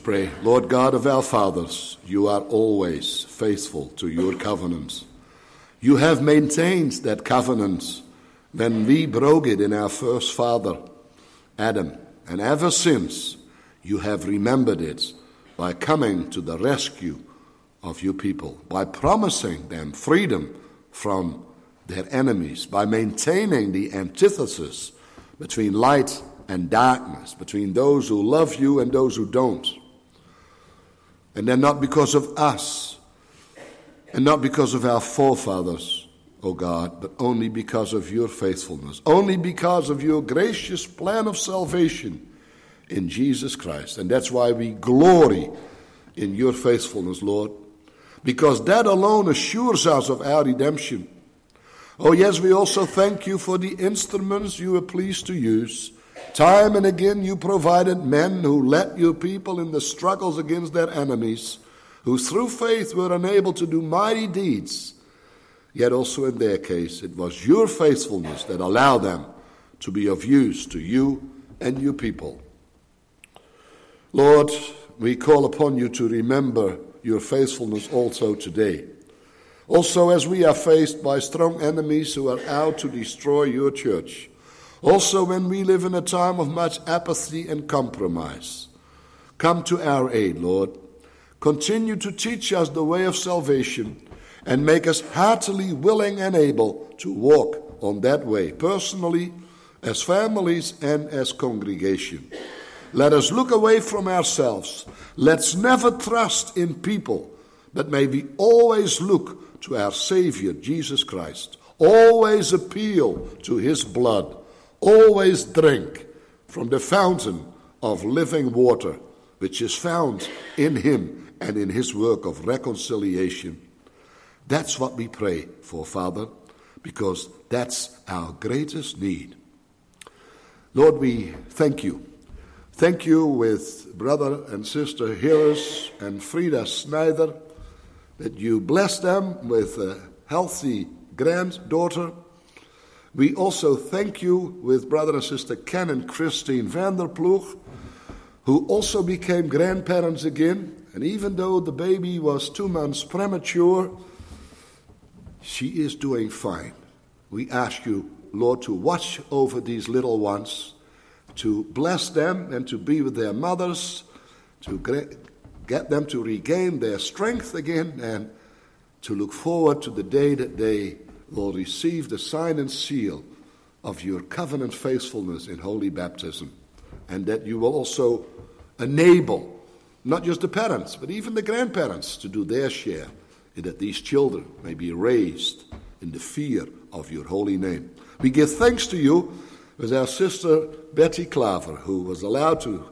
pray. Lord God of our fathers, you are always faithful to your covenants. You have maintained that covenant when we broke it in our first father, Adam. And ever since, you have remembered it by coming to the rescue of your people, by promising them freedom from their enemies, by maintaining the antithesis between light and darkness, between those who love you and those who don't. And then not because of us, and not because of our forefathers, O God, but only because of your faithfulness, only because of your gracious plan of salvation in Jesus Christ. And that's why we glory in your faithfulness, Lord, because that alone assures us of our redemption. Oh yes, we also thank you for the instruments you were pleased to use. Time and again you provided men who led your people in the struggles against their enemies, who through faith were unable to do mighty deeds. Yet also in their case, it was your faithfulness that allowed them to be of use to you and your people. Lord, we call upon you to remember your faithfulness also today. Also, as we are faced by strong enemies who are out to destroy your church. Also, when we live in a time of much apathy and compromise. Come to our aid, Lord. Continue to teach us the way of salvation and make us heartily willing and able to walk on that way, personally, as families, and as congregation. Let us look away from ourselves. Let's never trust in people, but may we always look to our Savior, Jesus Christ. Always appeal to his blood. Always drink from the fountain of living water, which is found in him and in his work of reconciliation. That's what we pray for, Father, because that's our greatest need. Lord, we thank you. Thank you with brother and sister Harris and Frida Snyder, that you bless them with a healthy granddaughter. We also thank you with brother and sister Ken and Christine Vanderploeg, who also became grandparents again. And even though the baby was 2 months premature, she is doing fine. We ask you, Lord, to watch over these little ones, to bless them and to be with their mothers, to get them to regain their strength again, and to look forward to the day that they will receive the sign and seal of your covenant faithfulness in holy baptism, and that you will also enable not just the parents, but even the grandparents to do their share, and that these children may be raised in the fear of your holy name. We give thanks to you with our sister Betty Klaver, who was allowed to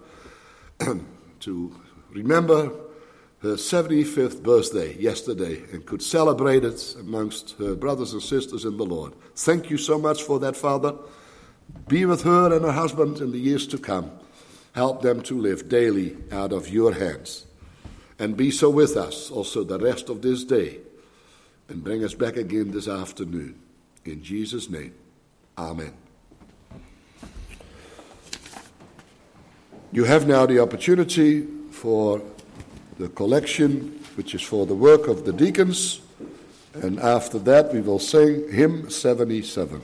remember her 75th birthday yesterday and could celebrate it amongst her brothers and sisters in the Lord. Thank you so much for that, Father. Be with her and her husband in the years to come. Help them to live daily out of your hands. And be so with us also the rest of this day. And bring us back again this afternoon. In Jesus' name, amen. You have now the opportunity for the collection, which is for the work of the deacons. And after that, we will sing hymn 77.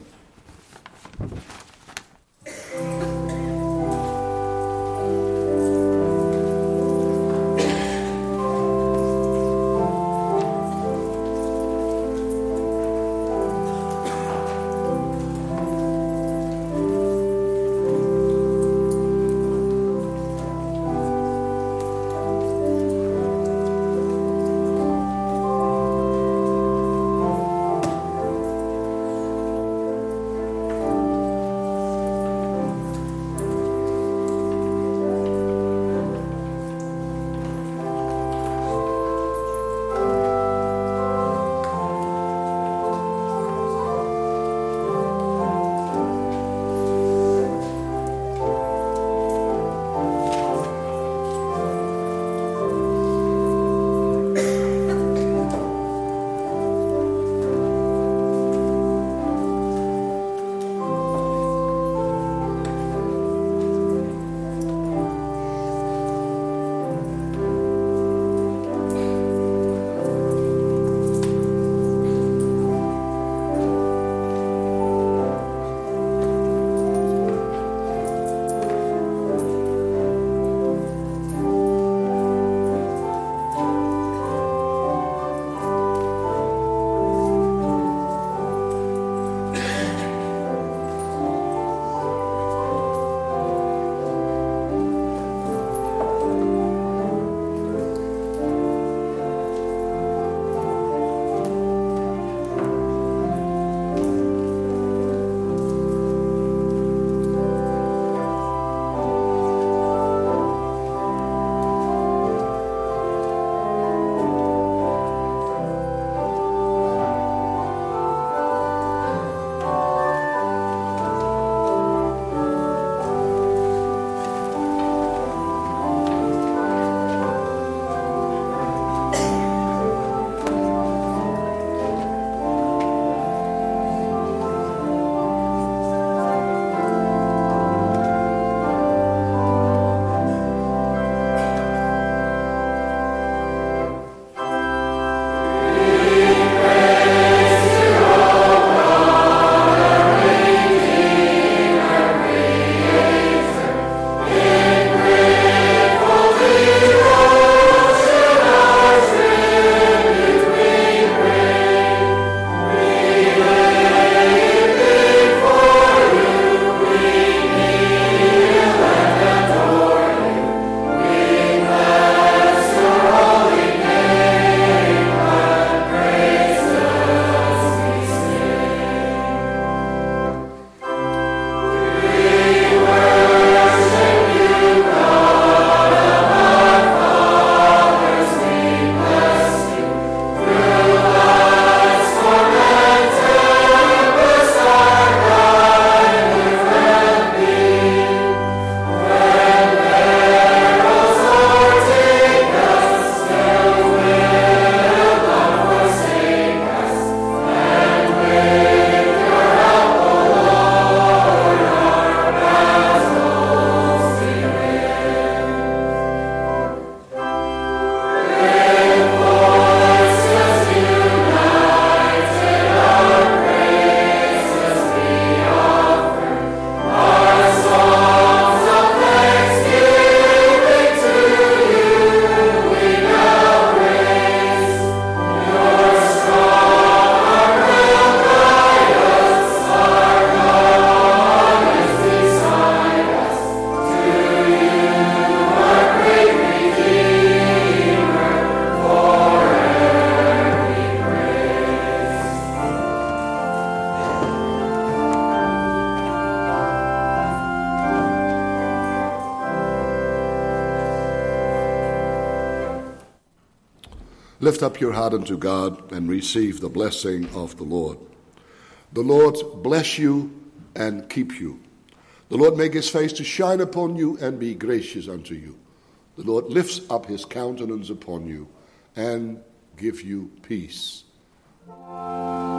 Lift up your heart unto God and receive the blessing of the Lord. The Lord bless you and keep you. The Lord make his face to shine upon you and be gracious unto you. The Lord lifts up his countenance upon you and give you peace.